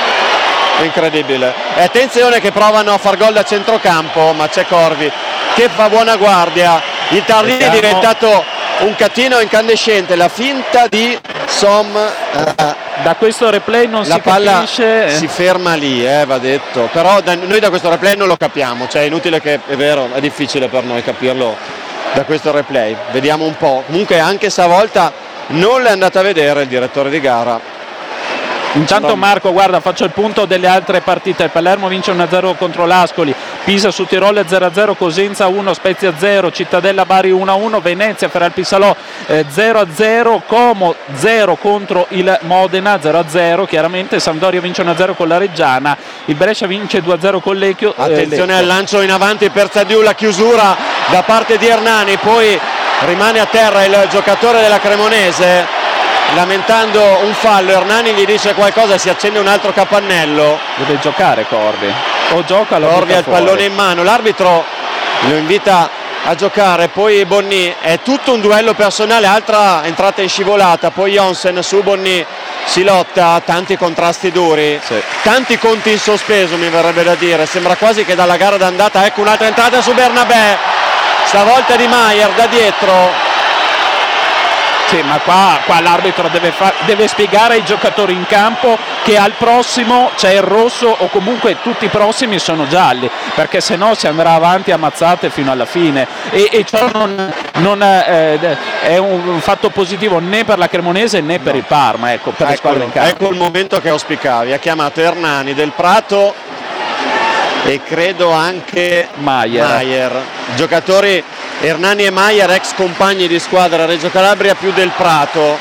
E attenzione che provano a far gol da centrocampo, ma c'è Corvi che fa buona guardia. Il Tardini è diventato un catino incandescente, la finta di Som. Da questo replay non la si palla capisce. Si ferma lì, va detto. Però noi da questo replay non lo capiamo, cioè è inutile che, è vero, è difficile per noi capirlo da questo replay. Vediamo un po'. Comunque anche stavolta non l'è andata a vedere il direttore di gara. Intanto Marco, guarda, faccio il punto delle altre partite. Il Palermo vince 1-0 contro l'Ascoli, Pisa su Tirol 0-0, Cosenza 1, Spezia 0, Cittadella Bari 1-1, Venezia Feralpisalò 0-0, Como 0 contro il Modena 0-0, chiaramente Sampdoria vince 1-0 con la Reggiana, il Brescia vince 2-0 con Lecchio. Attenzione al lancio in avanti per Zadiu, la chiusura da parte di Hernani, poi rimane a terra il giocatore della Cremonese lamentando un fallo. Hernani gli dice qualcosa, si accende un altro capannello. Deve giocare Corvi, o gioca lo Corvi ha il pallone in mano, l'arbitro lo invita a giocare, poi Bonny, è tutto un duello personale, altra entrata in scivolata, poi Jonsen su Bonny, si lotta, tanti contrasti duri, tanti conti in sospeso, mi verrebbe da dire, sembra quasi che dalla gara d'andata, ecco un'altra entrata su Bernabé, stavolta di Maier da dietro. Sì, ma qua l'arbitro deve spiegare ai giocatori in campo che al prossimo c'è il rosso, o comunque tutti i prossimi sono gialli, perché se no si andrà avanti a mazzate fino alla fine, e ciò non è un fatto positivo né per la Cremonese né per il Parma, per le squadre in campo. Ecco il momento che auspicavi, ha chiamato Hernani, Del Prato e credo anche Maier. Giocatori Hernani e Maier, ex compagni di squadra Reggio Calabria più Del Prato,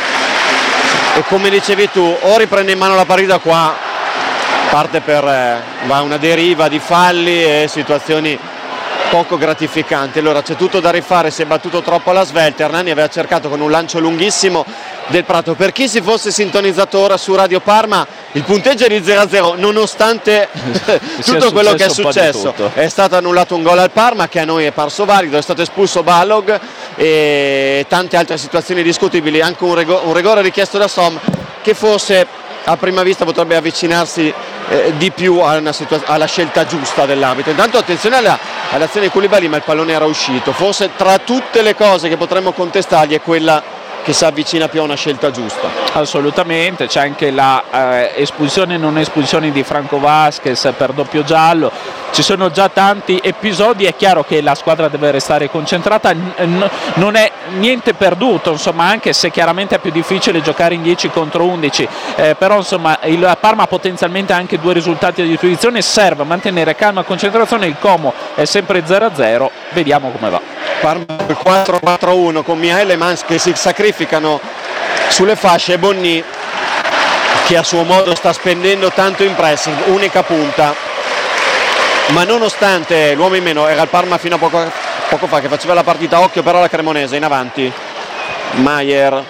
e come dicevi tu, o riprende in mano la partita, qua parte per va una deriva di falli e situazioni poco gratificanti. Allora c'è tutto da rifare, si è battuto troppo alla svelta. Hernani aveva cercato con un lancio lunghissimo Del Prato. Per chi si fosse sintonizzato ora su Radio Parma, il punteggio è di 0-0 nonostante tutto quello che è successo. È stato annullato un gol al Parma che a noi è parso valido, è stato espulso Balog e tante altre situazioni discutibili, anche un rigore richiesto da Som che forse a prima vista potrebbe avvicinarsi di più alla scelta giusta dell'arbitro. Intanto attenzione all'azione di Koulibaly, ma il pallone era uscito. Forse tra tutte le cose che potremmo contestargli è quella che si avvicina più a una scelta giusta. Assolutamente, c'è anche la espulsione e non espulsione di Franco Vasquez per doppio giallo. Ci sono già tanti episodi, è chiaro che la squadra deve restare concentrata, non è niente perduto, insomma, anche se chiaramente è più difficile giocare in 10 contro 11, però insomma il Parma ha potenzialmente anche 2 risultati a disposizione, serve mantenere calma e concentrazione. Il Como è sempre 0-0, vediamo come va. Parma 4-4-1 con Mihail e Mans che si sacrificano sulle fasce, Bonny che a suo modo sta spendendo tanto in pressing, unica punta, ma nonostante l'uomo in meno, era il Parma fino a poco fa che faceva la partita. Occhio però la Cremonese in avanti, Maier,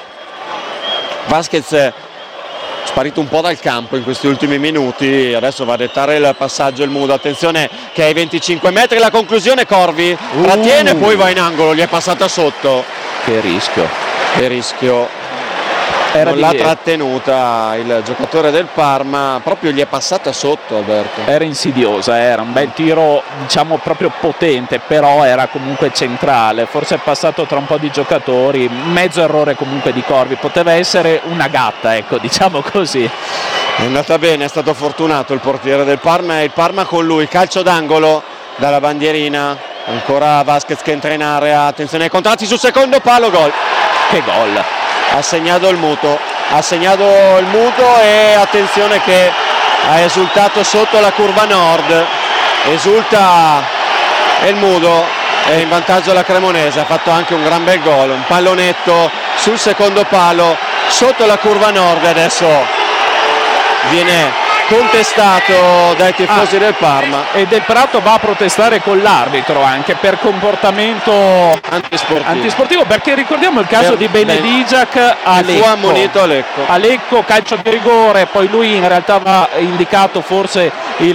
Vasquez sparito un po' dal campo in questi ultimi minuti, adesso va a dettare il passaggio il Mudo. Attenzione che ai 25 metri la conclusione, Corvi trattiene, poi va in angolo, gli è passata sotto. Che rischio. Non l'ha trattenuta il giocatore del Parma, proprio gli è passata sotto, Alberto. Era insidiosa, era un bel tiro, diciamo proprio potente, però era comunque centrale, forse è passato tra un po' di giocatori, mezzo errore comunque di Corvi, poteva essere una gatta, ecco, diciamo così. È andata bene, è stato fortunato il portiere del Parma e il Parma con lui. Calcio d'angolo dalla bandierina, ancora Vasquez che entra in area, attenzione ai contratti sul secondo palo, gol. Che gol! Ha segnato il Muto e attenzione che ha esultato sotto la curva nord, esulta El Mudo, è in vantaggio la Cremonese, ha fatto anche un gran bel gol, un pallonetto sul secondo palo sotto la curva nord, adesso viene contestato dai tifosi del Parma, e Del Prato va a protestare con l'arbitro anche per comportamento antisportivo, perché ricordiamo il caso di Benedigiac a Lecco. Fu ammonito a Lecco, calcio di rigore, poi lui in realtà va indicato forse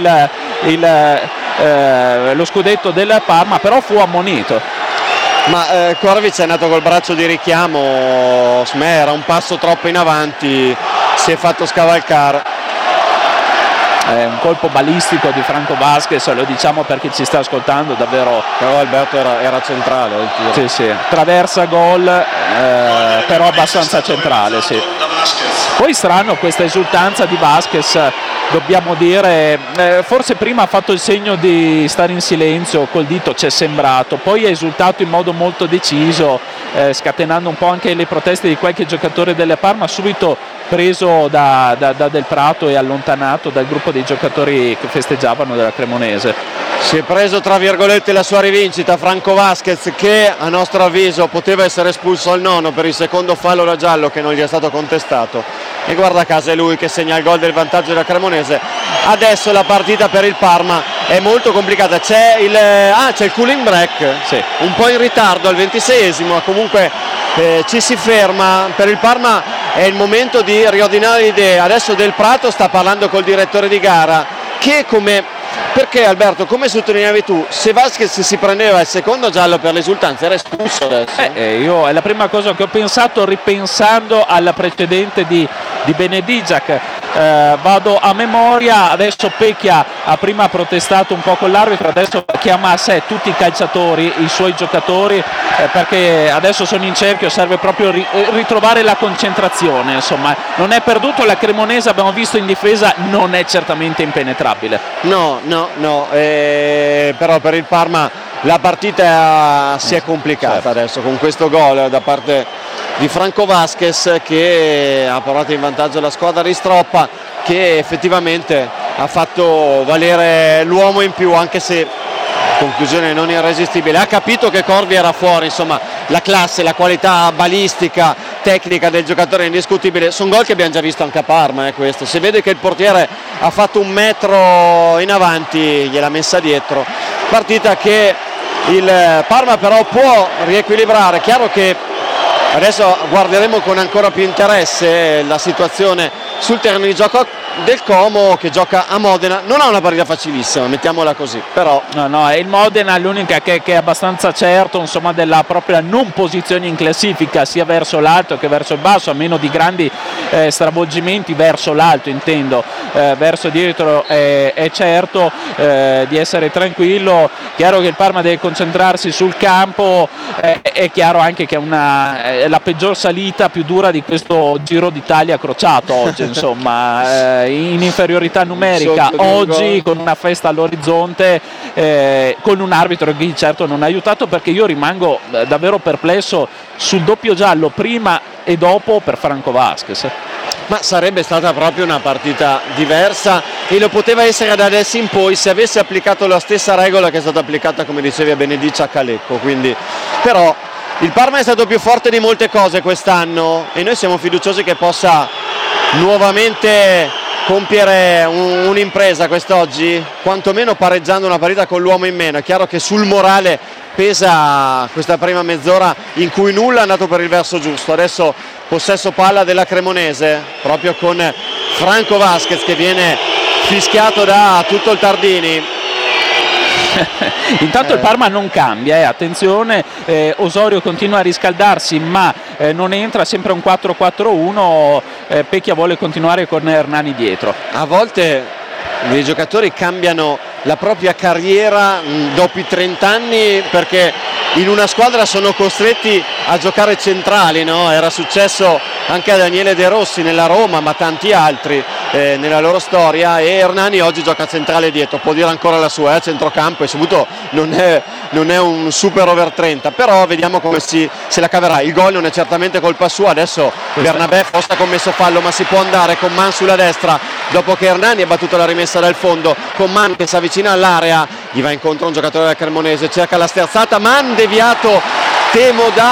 lo scudetto del Parma, però fu ammonito. Ma Korvic è andato col braccio di richiamo, era un passo troppo in avanti, si è fatto scavalcare. Un colpo balistico di Franco Vasquez, lo diciamo perché ci sta ascoltando, davvero. Però Alberto era centrale il tiro. Sì, traversa gol, però abbastanza centrale, sì. Poi strano questa esultanza di Vasquez, dobbiamo dire, forse prima ha fatto il segno di stare in silenzio, col dito ci è sembrato, poi ha esultato in modo molto deciso, scatenando un po' anche le proteste di qualche giocatore della Parma, subito preso da Del Prato e allontanato dal gruppo dei giocatori che festeggiavano della Cremonese. Si è preso tra virgolette la sua rivincita Franco Vasquez, che a nostro avviso poteva essere espulso al nono per il secondo fallo da giallo che non gli è stato contestato, e guarda caso è lui che segna il gol del vantaggio della Cremonese. Adesso la partita per il Parma è molto complicata, c'è il cooling break, sì, un po' in ritardo al 26esimo, comunque ci si ferma. Per il Parma è il momento di riordinare le idee. Adesso Del Prato sta parlando col direttore di gara, che perché Alberto, come sottolineavi tu, se Vasquez si prendeva il secondo giallo per l'esultanza era espulso adesso. Io è la prima cosa che ho pensato ripensando alla precedente di Benedigiac. Vado a memoria, adesso Pecchia ha prima protestato un po' con l'arbitro, adesso chiama a sé tutti i calciatori, i suoi giocatori, perché adesso sono in cerchio, serve proprio ritrovare la concentrazione, insomma non è perduto. La Cremonese, abbiamo visto in difesa, non è certamente impenetrabile. No, però per il Parma la partita si è complicata, certo, adesso con questo gol da parte di Franco Vasquez, che ha portato in vantaggio la squadra di Stroppa, che effettivamente ha fatto valere l'uomo in più, anche se conclusione non irresistibile. Ha capito che Corvi era fuori, insomma la classe, la qualità balistica, tecnica del giocatore è indiscutibile. Sono gol che abbiamo già visto anche a Parma, questo. Se vede che il portiere ha fatto un metro in avanti, gliel'ha messa dietro. Partita che il Parma però può riequilibrare. Chiaro che adesso guarderemo con ancora più interesse la situazione sul terreno di gioco del Como, che gioca a Modena. Non ha una partita facilissima, mettiamola così, però no, è il Modena l'unica che è abbastanza certo, insomma, della propria non posizione in classifica, sia verso l'alto che verso il basso, a meno di grandi stravolgimenti verso l'alto, intendo, verso dietro è certo di essere tranquillo. Chiaro che il Parma deve concentrarsi sul campo, è chiaro anche che è la peggior salita, più dura di questo Giro d'Italia crociato oggi, insomma, in inferiorità numerica oggi, con una festa all'orizzonte, con un arbitro che certo non ha aiutato, perché io rimango davvero perplesso sul doppio giallo prima e dopo per Franco Vasquez. Ma sarebbe stata proprio una partita diversa, e lo poteva essere da adesso in poi se avesse applicato la stessa regola che è stata applicata, come dicevi, a Benedigiac a Lecco. Quindi, però il Parma è stato più forte di molte cose quest'anno, e noi siamo fiduciosi che possa nuovamente compiere un'impresa quest'oggi, quantomeno pareggiando una partita con l'uomo in meno. È chiaro che sul morale pesa questa prima mezz'ora in cui nulla è andato per il verso giusto. Adesso possesso palla della Cremonese, proprio con Franco Vasquez che viene fischiato da tutto il Tardini. Intanto il Parma non cambia, attenzione, Osorio continua a riscaldarsi ma non entra, sempre un 4-4-1, Pecchia vuole continuare con Hernani dietro. A volte i giocatori cambiano la propria carriera dopo i 30 anni, perché in una squadra sono costretti a giocare centrali, no? Era successo anche a Daniele De Rossi nella Roma, ma tanti altri. nella loro storia, e Hernani oggi gioca centrale dietro, può dire ancora la sua, a centrocampo, e subito non è un super over 30, però vediamo come se la caverà. Il gol non è certamente colpa sua, adesso Bernabé forse ha commesso fallo, ma si può andare con Man sulla destra dopo che Hernani ha battuto la rimessa dal fondo, con Man che si avvicina all'area, gli va incontro un giocatore del Cremonese, cerca la sterzata, Man deviato, temo da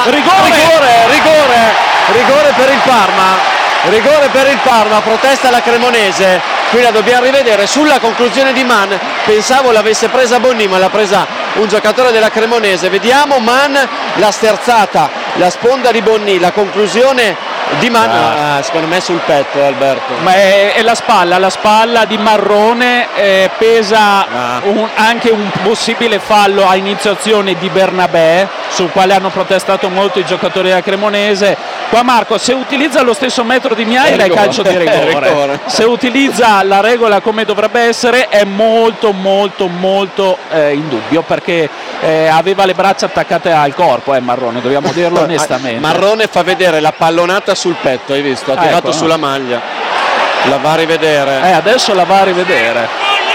rigore per il Parma. Rigore per il Parma, protesta la Cremonese, qui la dobbiamo rivedere. Sulla conclusione di Man, pensavo l'avesse presa Bonni, ma l'ha presa un giocatore della Cremonese. Vediamo Man, la sterzata, la sponda di Bonni, la conclusione di Man, secondo me sul petto, Alberto. Ma è la spalla di Marrone, pesa anche un possibile fallo a inizio azione di Bernabé, sul quale hanno protestato molto i giocatori della Cremonese. Qua Marco, se utilizza lo stesso metro di Miaila è calcio di rigore. Se utilizza la regola come dovrebbe essere è molto in dubbio, perché aveva le braccia attaccate al corpo, Marrone, dobbiamo dirlo onestamente. Marrone fa vedere la pallonata sul petto, hai visto? Ha tirato sulla maglia. La va a rivedere. Adesso la va a rivedere.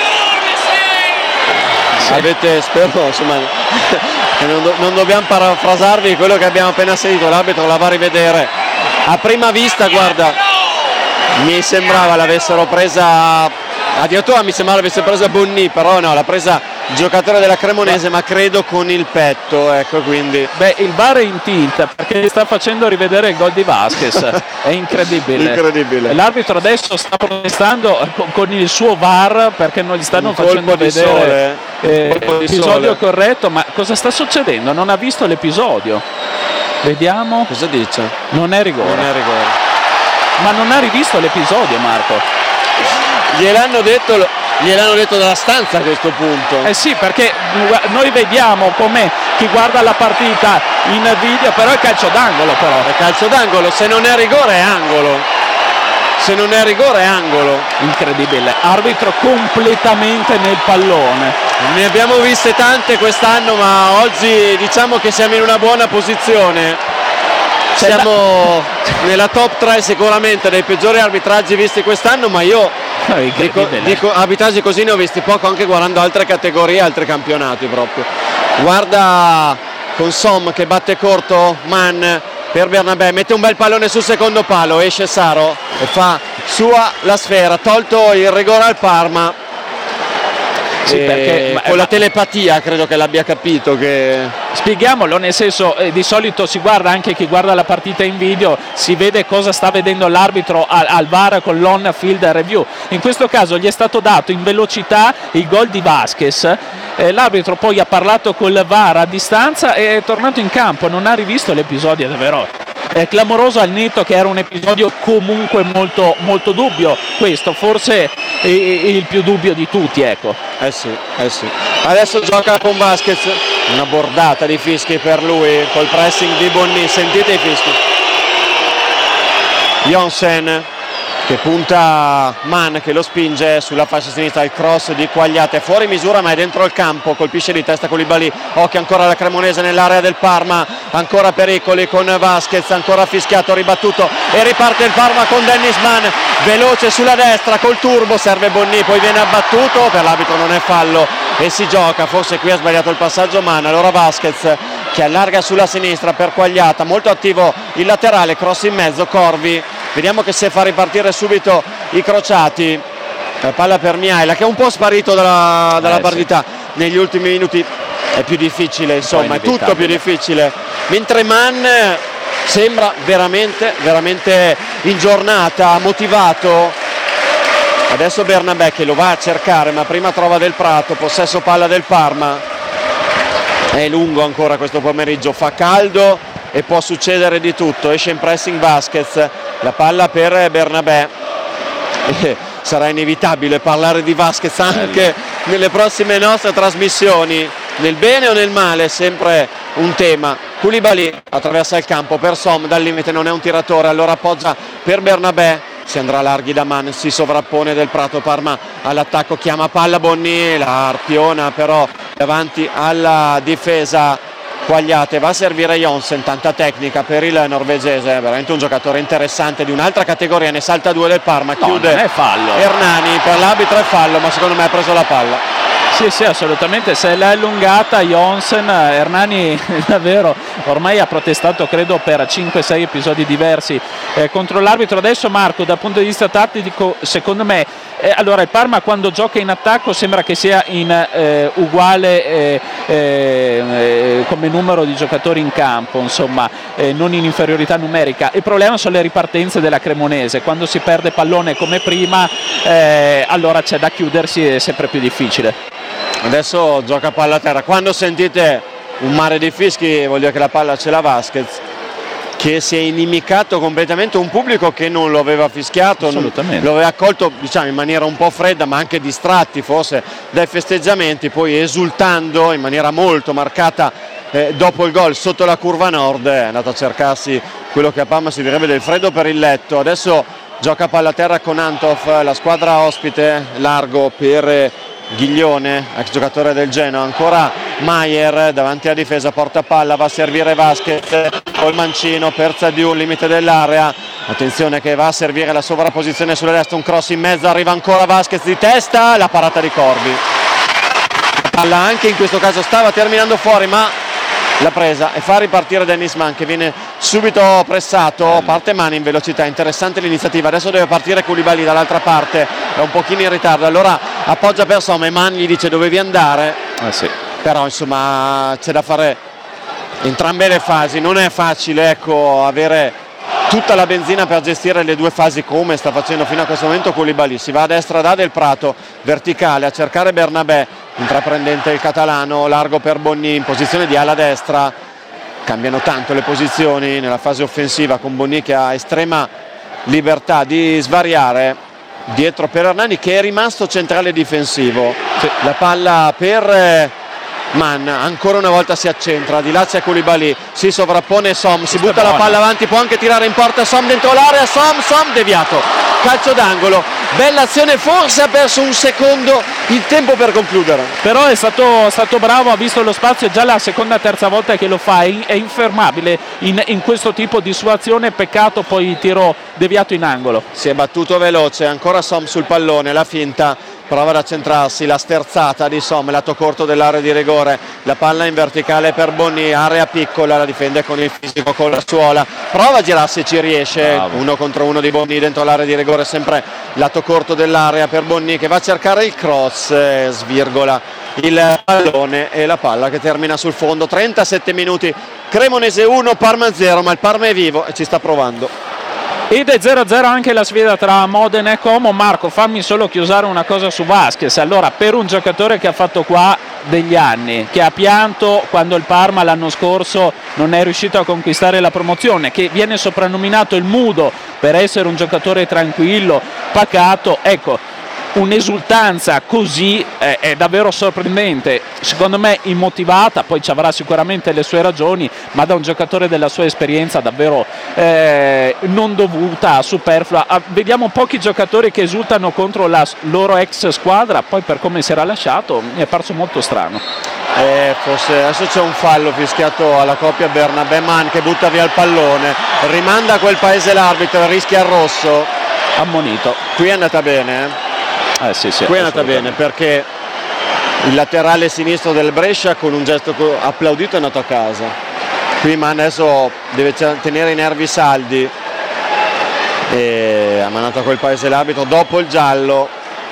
Avete, spero, insomma, che non dobbiamo parafrasarvi quello che abbiamo appena sentito. L'arbitro la va a rivedere. A prima vista, guarda, mi sembrava l'avessero presa, addirittura mi sembrava l'avesse presa Bonni, però no, l'ha presa il giocatore della Cremonese, ma credo con il petto, ecco, quindi. Il VAR è in tilt perché sta facendo rivedere il gol di Vasquez. È incredibile. L'arbitro adesso sta protestando con il suo VAR perché non gli stanno facendo vedere l'episodio corretto. Ma cosa sta succedendo? Non ha visto l'episodio. Vediamo. Cosa dice? Non è rigore. Ma non ha rivisto l'episodio, Marco. Gliel'hanno detto dalla stanza a questo punto. Sì, perché noi vediamo come chi guarda la partita in video, però è calcio d'angolo, È calcio d'angolo, se non è rigore è angolo. Incredibile, arbitro completamente nel pallone. Ne abbiamo viste tante quest'anno, ma oggi diciamo che siamo in una buona posizione. Siamo nella top 3 sicuramente dei peggiori arbitraggi visti quest'anno, ma io dico arbitraggi così ne ho visti poco, anche guardando altre categorie, altri campionati proprio. Guarda con Som che batte corto, Man per Bernabé, mette un bel pallone sul secondo palo, esce Saro e fa sua la sfera, tolto il rigore al Parma. Sì, perché con la telepatia credo che l'abbia capito che... Spieghiamolo, nel senso, di solito si guarda, anche chi guarda la partita in video si vede cosa sta vedendo l'arbitro al VAR con l'on field review. In questo caso gli è stato dato in velocità il gol di Vasquez, l'arbitro poi ha parlato col VAR a distanza e è tornato in campo, non ha rivisto l'episodio, davvero. È clamoroso, al netto che era un episodio comunque molto dubbio, questo forse è il più dubbio di tutti, ecco. Sì. Adesso gioca con Vasquez, una bordata di fischi per lui col pressing di Bonni, sentite i fischi. Jonsen che punta Man che lo spinge sulla fascia sinistra, il cross di Quagliate fuori misura ma è dentro il campo, colpisce di testa Koulibaly. Occhio ancora la Cremonese nell'area del Parma, ancora pericoli con Vasquez, ancora fischiato, ribattuto e riparte il Parma con Dennis Man veloce sulla destra col turbo, serve Bonni, poi viene abbattuto, per l'arbitro non è fallo e si gioca, forse qui ha sbagliato il passaggio Man. Allora Vasquez che allarga sulla sinistra per Quagliata, molto attivo il laterale, cross in mezzo, Corvi, vediamo che se fa ripartire subito i crociati. La palla per Miaila che è un po' sparito dalla partita negli ultimi minuti, è più difficile, insomma è tutto più difficile, mentre Man sembra veramente in giornata, motivato. Adesso Bernabé che lo va a cercare, ma prima trova Del Prato, possesso palla del Parma. È lungo ancora questo pomeriggio, fa caldo e può succedere di tutto. Esce in pressing Vasquez, la palla per Bernabé. Sarà inevitabile parlare di Vasquez anche nelle prossime nostre trasmissioni, nel bene o nel male, sempre un tema. Koulibaly attraversa il campo per Som, dal limite non è un tiratore, allora appoggia per Bernabé. Si andrà larghi da Man, si sovrappone Del Prato, Parma all'attacco, chiama palla Bonni, la arpiona però davanti alla difesa Quagliate, va a servire Jonsen, tanta tecnica per il norvegese, veramente un giocatore interessante di un'altra categoria, ne salta 2 del Parma, chiude non è fallo. Hernani, per l'arbitro è fallo, ma secondo me ha preso la palla. Sì, assolutamente, se l'è allungata Jonsen. Hernani davvero ormai ha protestato credo per 5-6 episodi diversi contro l'arbitro. Adesso Marco, dal punto di vista tattico, secondo me allora il Parma quando gioca in attacco sembra che sia in uguale come numero di giocatori in campo, insomma non in inferiorità numerica. Il problema sono le ripartenze della Cremonese, quando si perde pallone come prima allora c'è da chiudersi, è sempre più difficile. Adesso gioca palla a terra, quando sentite un mare di fischi vuol dire che la palla ce l'ha Vasquez, che si è inimicato completamente un pubblico che non lo aveva fischiato, lo aveva accolto diciamo in maniera un po' fredda, ma anche distratti forse dai festeggiamenti, poi esultando in maniera molto marcata dopo il gol sotto la curva nord è andato a cercarsi quello che a Parma si direbbe del freddo per il letto. Adesso gioca palla a terra con Antov, la squadra ospite, largo per Ghiglione, ex giocatore del Genoa, ancora Maier davanti alla difesa, porta palla, va a servire Vasquez col mancino per Zadiu, limite dell'area, attenzione che va a servire la sovrapposizione sulla destra, un cross in mezzo, arriva ancora Vasquez di testa, la parata di Corbi, la palla anche in questo caso stava terminando fuori ma l'ha presa e fa ripartire Dennis Mann che viene subito pressato, parte Mani in velocità, interessante l'iniziativa, adesso deve partire Koulibaly dall'altra parte, è un pochino in ritardo, allora appoggia per Somma e Mann gli dice dovevi andare, sì. Però insomma c'è da fare entrambe le fasi, non è facile ecco avere tutta la benzina per gestire le due fasi come sta facendo fino a questo momento Koulibaly. Si va a destra da Del Prato, verticale a cercare Bernabé, intraprendente il catalano, largo per Bonny in posizione di ala destra, cambiano tanto le posizioni nella fase offensiva con Bonny che ha estrema libertà di svariare, dietro per Hernani che è rimasto centrale difensivo, sì. La palla per Mann, ancora una volta si accentra, di là c'è Koulibaly, si sovrappone Som, si butta la palla avanti, può anche tirare in porta Som dentro l'area, Som deviato, calcio d'angolo, bella azione, forse ha perso un secondo il tempo per concludere, però è stato bravo, ha visto lo spazio, è già la seconda terza volta che lo fa, è infermabile in questo tipo di sua azione, peccato poi il tiro deviato in angolo, si è battuto veloce, ancora Som sul pallone, la finta, prova ad accentrarsi, la sterzata di Som, lato corto dell'area di rigore, la palla in verticale per Bonny, area piccola, la difende con il fisico, con la suola, prova a girarsi e ci riesce, bravo. 1 contro 1 di Bonny dentro l'area di rigore, sempre lato corto dell'area per Bonny che va a cercare il cross, svirgola il pallone e la palla che termina sul fondo. 37 minuti, Cremonese 1, Parma 0, ma il Parma è vivo e ci sta provando. Ed è 0-0 anche la sfida tra Modena e Como. Marco, fammi solo chiusare una cosa su Vasquez. Allora, per un giocatore che ha fatto qua degli anni, che ha pianto quando il Parma l'anno scorso non è riuscito a conquistare la promozione, che viene soprannominato il Mudo per essere un giocatore tranquillo, pacato, ecco, un'esultanza così è davvero sorprendente, secondo me immotivata, poi ci avrà sicuramente le sue ragioni, ma da un giocatore della sua esperienza davvero non dovuta, superflua. Vediamo pochi giocatori che esultano contro la loro ex squadra, poi per come si era lasciato mi è parso molto strano. Forse adesso c'è un fallo fischiato alla coppia Bernabé-Mann che butta via il pallone, rimanda a quel paese l'arbitro, rischia il rosso, ammonito. Qui è andata bene, sì, qui è andata bene perché il laterale sinistro del Brescia con un gesto applaudito è andato a casa. Qui Mann adesso deve tenere i nervi saldi e ha mandato a quel paese l'arbitro dopo il giallo.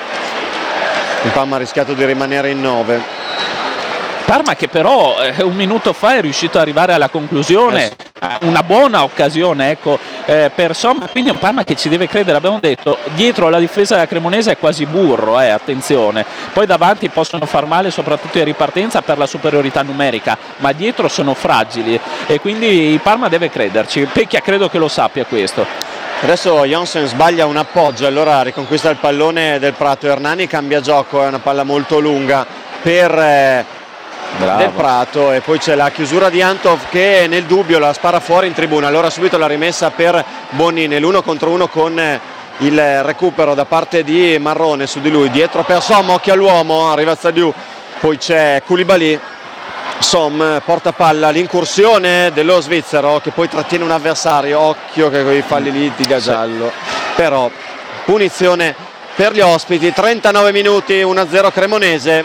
Il Parma ha rischiato di rimanere in 9. Parma che però un minuto fa è riuscito ad arrivare alla conclusione, una buona occasione ecco, per Somma, quindi un Parma che ci deve credere, abbiamo detto, dietro la difesa della Cremonese è quasi burro, attenzione, poi davanti possono far male soprattutto in ripartenza per la superiorità numerica, ma dietro sono fragili e quindi il Parma deve crederci, Pecchia credo che lo sappia questo. Adesso Jonsen sbaglia un appoggio, allora riconquista il pallone del Prato, Hernani cambia gioco, è una palla molto lunga per Del Prato e poi c'è la chiusura di Antov che nel dubbio la spara fuori in tribuna, allora subito la rimessa per Bonny nell'1 contro 1 con il recupero da parte di Marrone su di lui, dietro per Somma, occhio all'uomo, arriva Zadiu, poi c'è Koulibaly Som porta palla, l'incursione dello svizzero che poi trattiene un avversario, occhio che con i falli litiga giallo, però punizione per gli ospiti. 39 minuti, 1-0 Cremonese,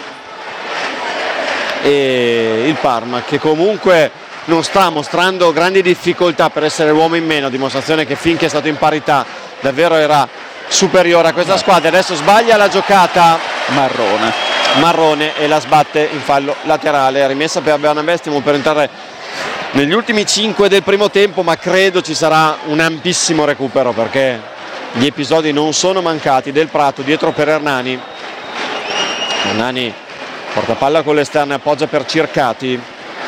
e il Parma che comunque non sta mostrando grandi difficoltà per essere l'uomo in meno, dimostrazione che finché è stato in parità davvero era superiore a questa squadra. Adesso sbaglia la giocata Marrone e la sbatte in fallo laterale, rimessa per Bernabé. Stiamo per entrare negli ultimi 5 del primo tempo, ma credo ci sarà un ampissimo recupero perché gli episodi non sono mancati. Del Prato dietro per Hernani porta palla con l'esterno, appoggia per Circati,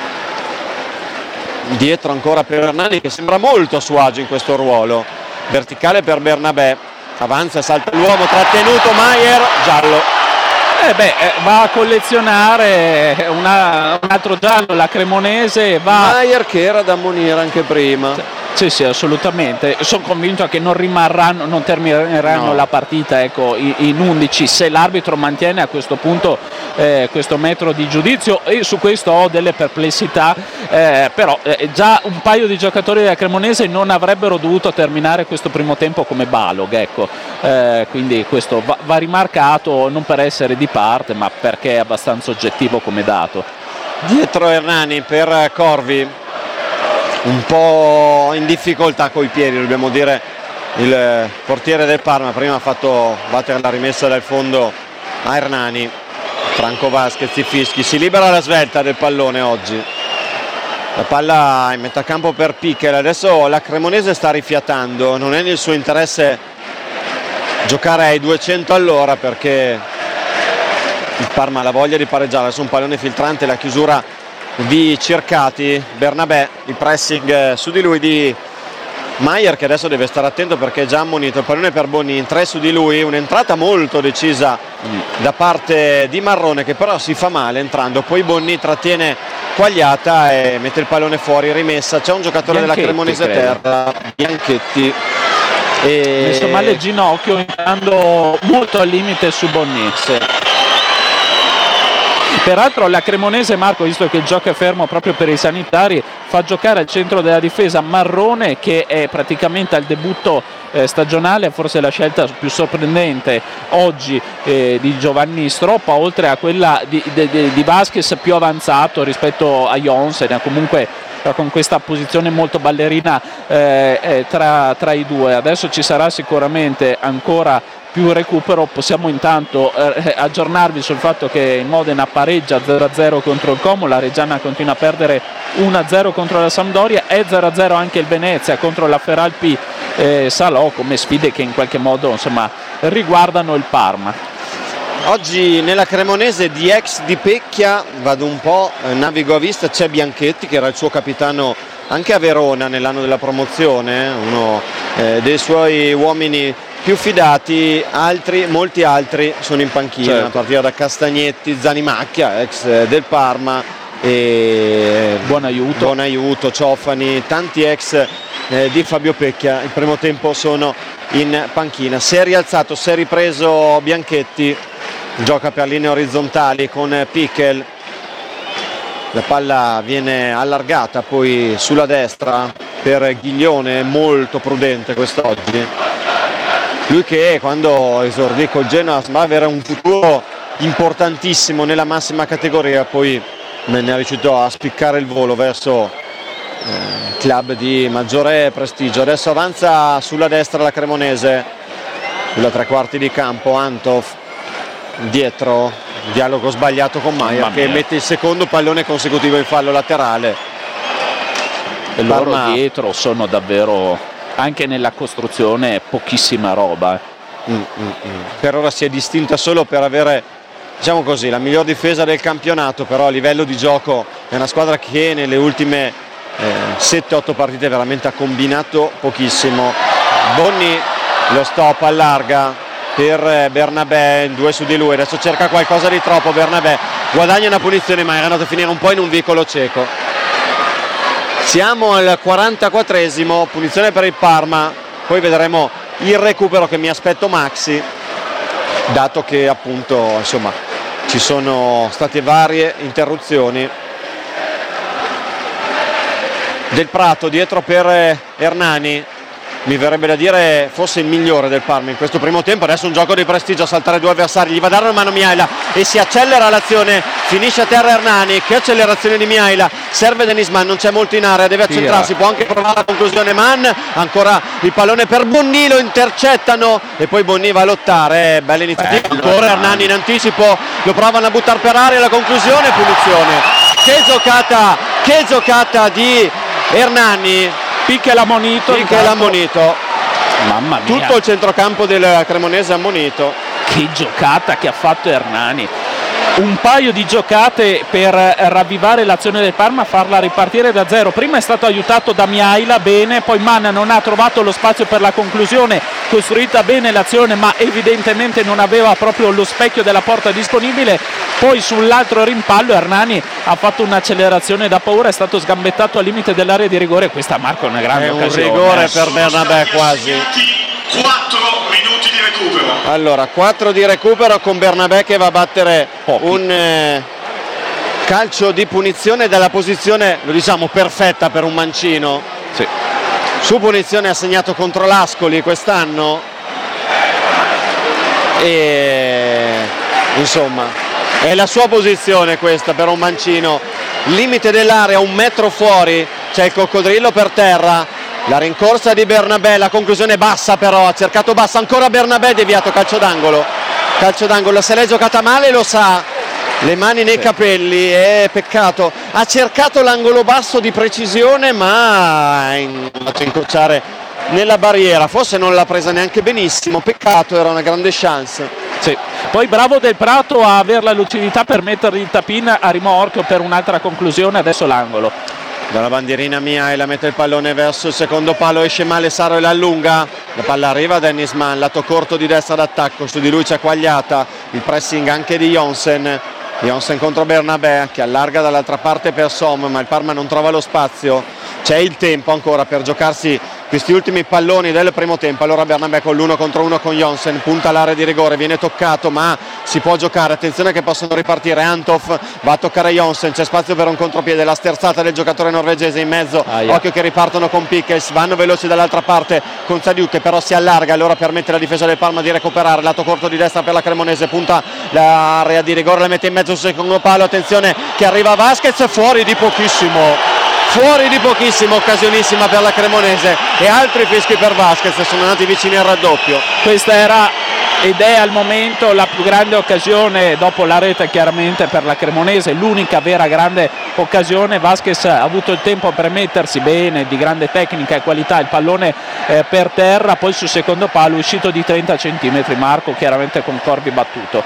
dietro ancora per Hernani che sembra molto a suo agio in questo ruolo, verticale per Bernabé, avanza e salta l'uomo, trattenuto Maier, giallo. Va a collezionare un altro giallo la Cremonese. Maier che era da ammonire anche prima. Sì, assolutamente. Sono convinto che non termineranno la partita in 11 se l'arbitro mantiene a questo punto questo metro di giudizio, e su questo ho delle perplessità, però già un paio di giocatori della Cremonese non avrebbero dovuto terminare questo primo tempo come Balog, quindi questo va rimarcato, non per essere di parte ma perché è abbastanza oggettivo come dato. Dietro Hernani per Corvi, un po' in difficoltà coi piedi, dobbiamo dire, il portiere del Parma. Prima ha fatto battere la rimessa dal fondo a Hernani. Franco Vasquez, i fischi, si libera la svelta del pallone oggi, la palla in metà campo per Pickel. Adesso la Cremonese sta rifiatando, non è nel suo interesse giocare ai 200 all'ora perché il Parma ha la voglia di pareggiare. Adesso un pallone filtrante, la chiusura di Circati, Bernabé, il pressing su di lui di Maier che adesso deve stare attento perché è già ammonito. Il pallone per Bonni, in 3 su di lui, un'entrata molto decisa da parte di Marrone che però si fa male entrando, poi Bonni trattiene Quagliata e mette il pallone fuori, rimessa. C'è un giocatore della Cremonese terra, Bianchetti, e messo male il ginocchio, entrando molto al limite su Bonni. Peraltro la Cremonese, Marco, visto che il gioco è fermo proprio per i sanitari, fa giocare al centro della difesa Marrone che è praticamente al debutto stagionale, forse la scelta più sorprendente oggi di Giovanni Stroppa, oltre a quella di Vasquez più avanzato rispetto a Jonsen, comunque con questa posizione molto ballerina tra i due. Adesso ci sarà sicuramente ancora più recupero. Possiamo intanto aggiornarvi sul fatto che il Modena pareggia 0-0 contro il Como, la Reggiana continua a perdere 1-0 contro la Sampdoria, è 0-0 anche il Venezia contro la Feralpi Salò, come sfide che in qualche modo riguardano il Parma. Oggi nella Cremonese di ex Di Pecchia, vado un po', navigo a vista, c'è Bianchetti che era il suo capitano anche a Verona nell'anno della promozione, uno dei suoi uomini più fidati. Molti altri sono in panchina, a partire da Castagnetti, Zanimacchia, ex del Parma, e Buonaiuto, Ciofani, tanti ex di Fabio Pecchia. Il primo tempo sono in panchina. Si è rialzato, si è ripreso Bianchetti, gioca per linee orizzontali con Pickel, la palla viene allargata poi sulla destra per Ghiglione, molto prudente quest'oggi, lui che quando esordì col Genoa sembrava avere un futuro importantissimo nella massima categoria, poi ne è riuscito a spiccare il volo verso club di maggiore prestigio. Adesso avanza sulla destra la Cremonese, sulla tre quarti di campo Antov, dietro dialogo sbagliato con Maier che mette il secondo pallone consecutivo in fallo laterale. E loro dietro sono davvero, anche nella costruzione, pochissima roba. Per ora si è distinta solo per avere, diciamo così, la miglior difesa del campionato, però a livello di gioco è una squadra che nelle ultime 7-8 partite veramente ha combinato pochissimo. Bonni, lo stop allarga per Bernabé, 2 su di lui, adesso cerca qualcosa di troppo Bernabé, guadagna una punizione ma era andato a finire un po' in un vicolo cieco. Siamo al 44esimo, punizione per il Parma, poi vedremo il recupero che mi aspetto Maxi, dato che appunto insomma ci sono state varie interruzioni. del Prato dietro per Hernani, mi verrebbe da dire forse il migliore del Parma in questo primo tempo. Adesso un gioco di prestigio a saltare due avversari, gli va a dare una mano Mihaila e si accelera l'azione, finisce a terra Hernani. Che accelerazione di Mihaila, serve Dennis Mann, non c'è molto in area, deve accentrarsi, può anche provare la conclusione Mann, ancora il pallone per Bonni, lo intercettano e poi Bonni va a lottare, bella iniziativa, ancora Hernani in anticipo, lo provano a buttare per aria, la conclusione, punizione. Che giocata di Hernani. Picchia l'ammonito. Mamma mia. Tutto il centrocampo del Cremonese ammonito. Che giocata che ha fatto Hernani. Un paio di giocate per ravvivare l'azione del Parma, farla ripartire da zero. Prima è stato aiutato da Mihaila, bene, poi Mann non ha trovato lo spazio per la conclusione, costruita bene l'azione ma evidentemente non aveva proprio lo specchio della porta disponibile. Poi sull'altro rimpallo Hernani ha fatto un'accelerazione da paura, è stato sgambettato al limite dell'area di rigore. Questa Marco è una grande occasione. Un rigore per Bernabé quasi. 4 minuti di recupero. Allora, 4 di recupero con Bernabé che va a battere un calcio di punizione dalla posizione, lo diciamo, perfetta per un mancino. Sì. Su punizione ha segnato contro l'Ascoli quest'anno e insomma è la sua posizione questa per un mancino. Limite dell'area, 1 metro fuori, c'è il coccodrillo per terra. La rincorsa di Bernabé, la conclusione bassa però, ha cercato bassa, ancora Bernabé, deviato, calcio d'angolo, se l'è giocata male lo sa, le mani nei capelli, è peccato, ha cercato l'angolo basso di precisione ma è andato a incrociare nella barriera, forse non l'ha presa neanche benissimo, peccato, era una grande chance. Sì. Poi bravo Del Prato a avere la lucidità per mettere il tapin a rimorchio per un'altra conclusione, adesso l'angolo. Dalla bandierina Mihaila mette il pallone verso il secondo palo, esce male Saro e la allunga, la palla arriva a Dennis Mann, lato corto di destra d'attacco, su di lui c'è Quagliata, il pressing anche di Jonsen contro Bernabé che allarga dall'altra parte per Som, ma il Parma non trova lo spazio, c'è il tempo ancora per giocarsi questi ultimi palloni del primo tempo. Allora Bernabé con l'1 contro 1 con Jonsen, punta all'area di rigore, viene toccato ma si può giocare, attenzione che possono ripartire. Antov va a toccare Jonsen, c'è spazio per un contropiede, la sterzata del giocatore norvegese in mezzo, occhio che ripartono con Pickels, vanno veloci dall'altra parte con Sadiu che però si allarga, allora permette alla difesa del Parma di recuperare, lato corto di destra per la Cremonese, punta l'area di rigore, la mette in mezzo sul secondo palo, attenzione che arriva Vasquez, fuori di pochissimo, occasionissima per la Cremonese e altri fischi per Vasquez, sono andati vicini al raddoppio. Questa era ed è al momento la più grande occasione dopo la rete chiaramente per la Cremonese, l'unica vera grande occasione. Vasquez ha avuto il tempo per mettersi bene, di grande tecnica e qualità, il pallone per terra, poi sul secondo palo uscito di 30 cm, Marco chiaramente con Corvi battuto.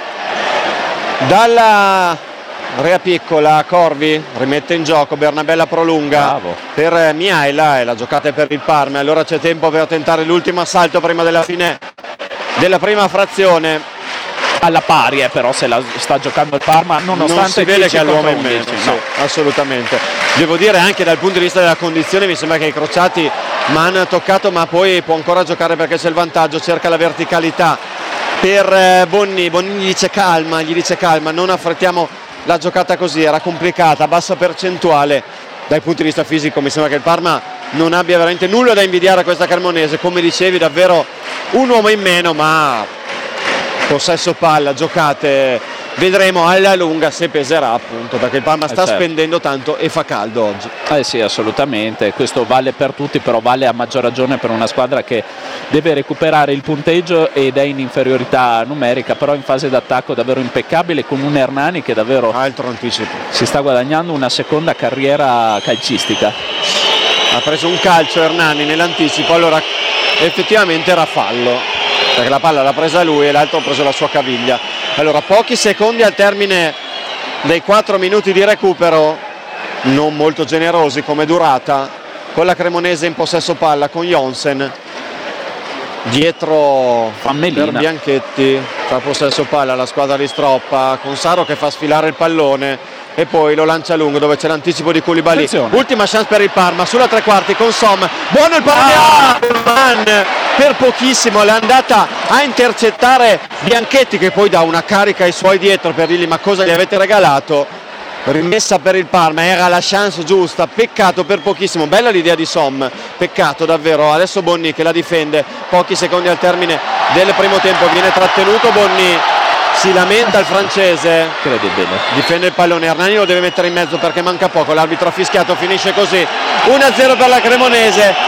Dalla Rea Piccola, Corvi rimette in gioco, Bernabé la prolunga. Bravo. Per Mihaila e la giocata è per il Parma, allora c'è tempo per tentare l'ultimo assalto prima della fine della prima frazione. Alla pari però se la sta giocando il Parma, nonostante non si vede che ha l'uomo in meno, no. Sì, assolutamente. Devo dire anche dal punto di vista della condizione mi sembra che i crociati hanno toccato, ma poi può ancora giocare perché c'è il vantaggio, cerca la verticalità per Bonni gli dice calma, non affrettiamo la giocata così, era complicata, bassa percentuale. Dal punto di vista fisico mi sembra che il Parma non abbia veramente nulla da invidiare a questa Cremonese, come dicevi davvero un uomo in meno, ma possesso palla, giocate, vedremo alla lunga se peserà, appunto, perché il Parma sta spendendo tanto e fa caldo oggi. Sì, assolutamente, questo vale per tutti, però vale a maggior ragione per una squadra che deve recuperare il punteggio ed è in inferiorità numerica, però in fase d'attacco davvero impeccabile, con un Hernani che davvero altro anticipo, si sta guadagnando una seconda carriera calcistica. Ha preso un calcio Hernani nell'anticipo, allora effettivamente era fallo, perché la palla l'ha presa lui e l'altro ha preso la sua caviglia. Allora pochi secondi al termine dei 4 minuti di recupero, non molto generosi come durata, con la Cremonese in possesso palla con Jonsen dietro Fammelina. Per Bianchetti, fa possesso palla la squadra di Stroppa con Saro che fa sfilare il pallone e poi lo lancia lungo dove c'è l'anticipo di Koulibaly. Attenzione. Ultima chance per il Parma sulla tre quarti con Som, buono il pallone per pochissimo, l'è andata a intercettare Bianchetti che poi dà una carica ai suoi dietro per dirgli ma cosa gli avete regalato, rimessa per il Parma, era la chance giusta, peccato per pochissimo, bella l'idea di Som, peccato davvero. Adesso Bonni che la difende, pochi secondi al termine del primo tempo, viene trattenuto Bonni, si lamenta il francese, incredibile, difende il pallone, Hernani lo deve mettere in mezzo perché manca poco, l'arbitro ha fischiato, finisce così 1-0 per la Cremonese.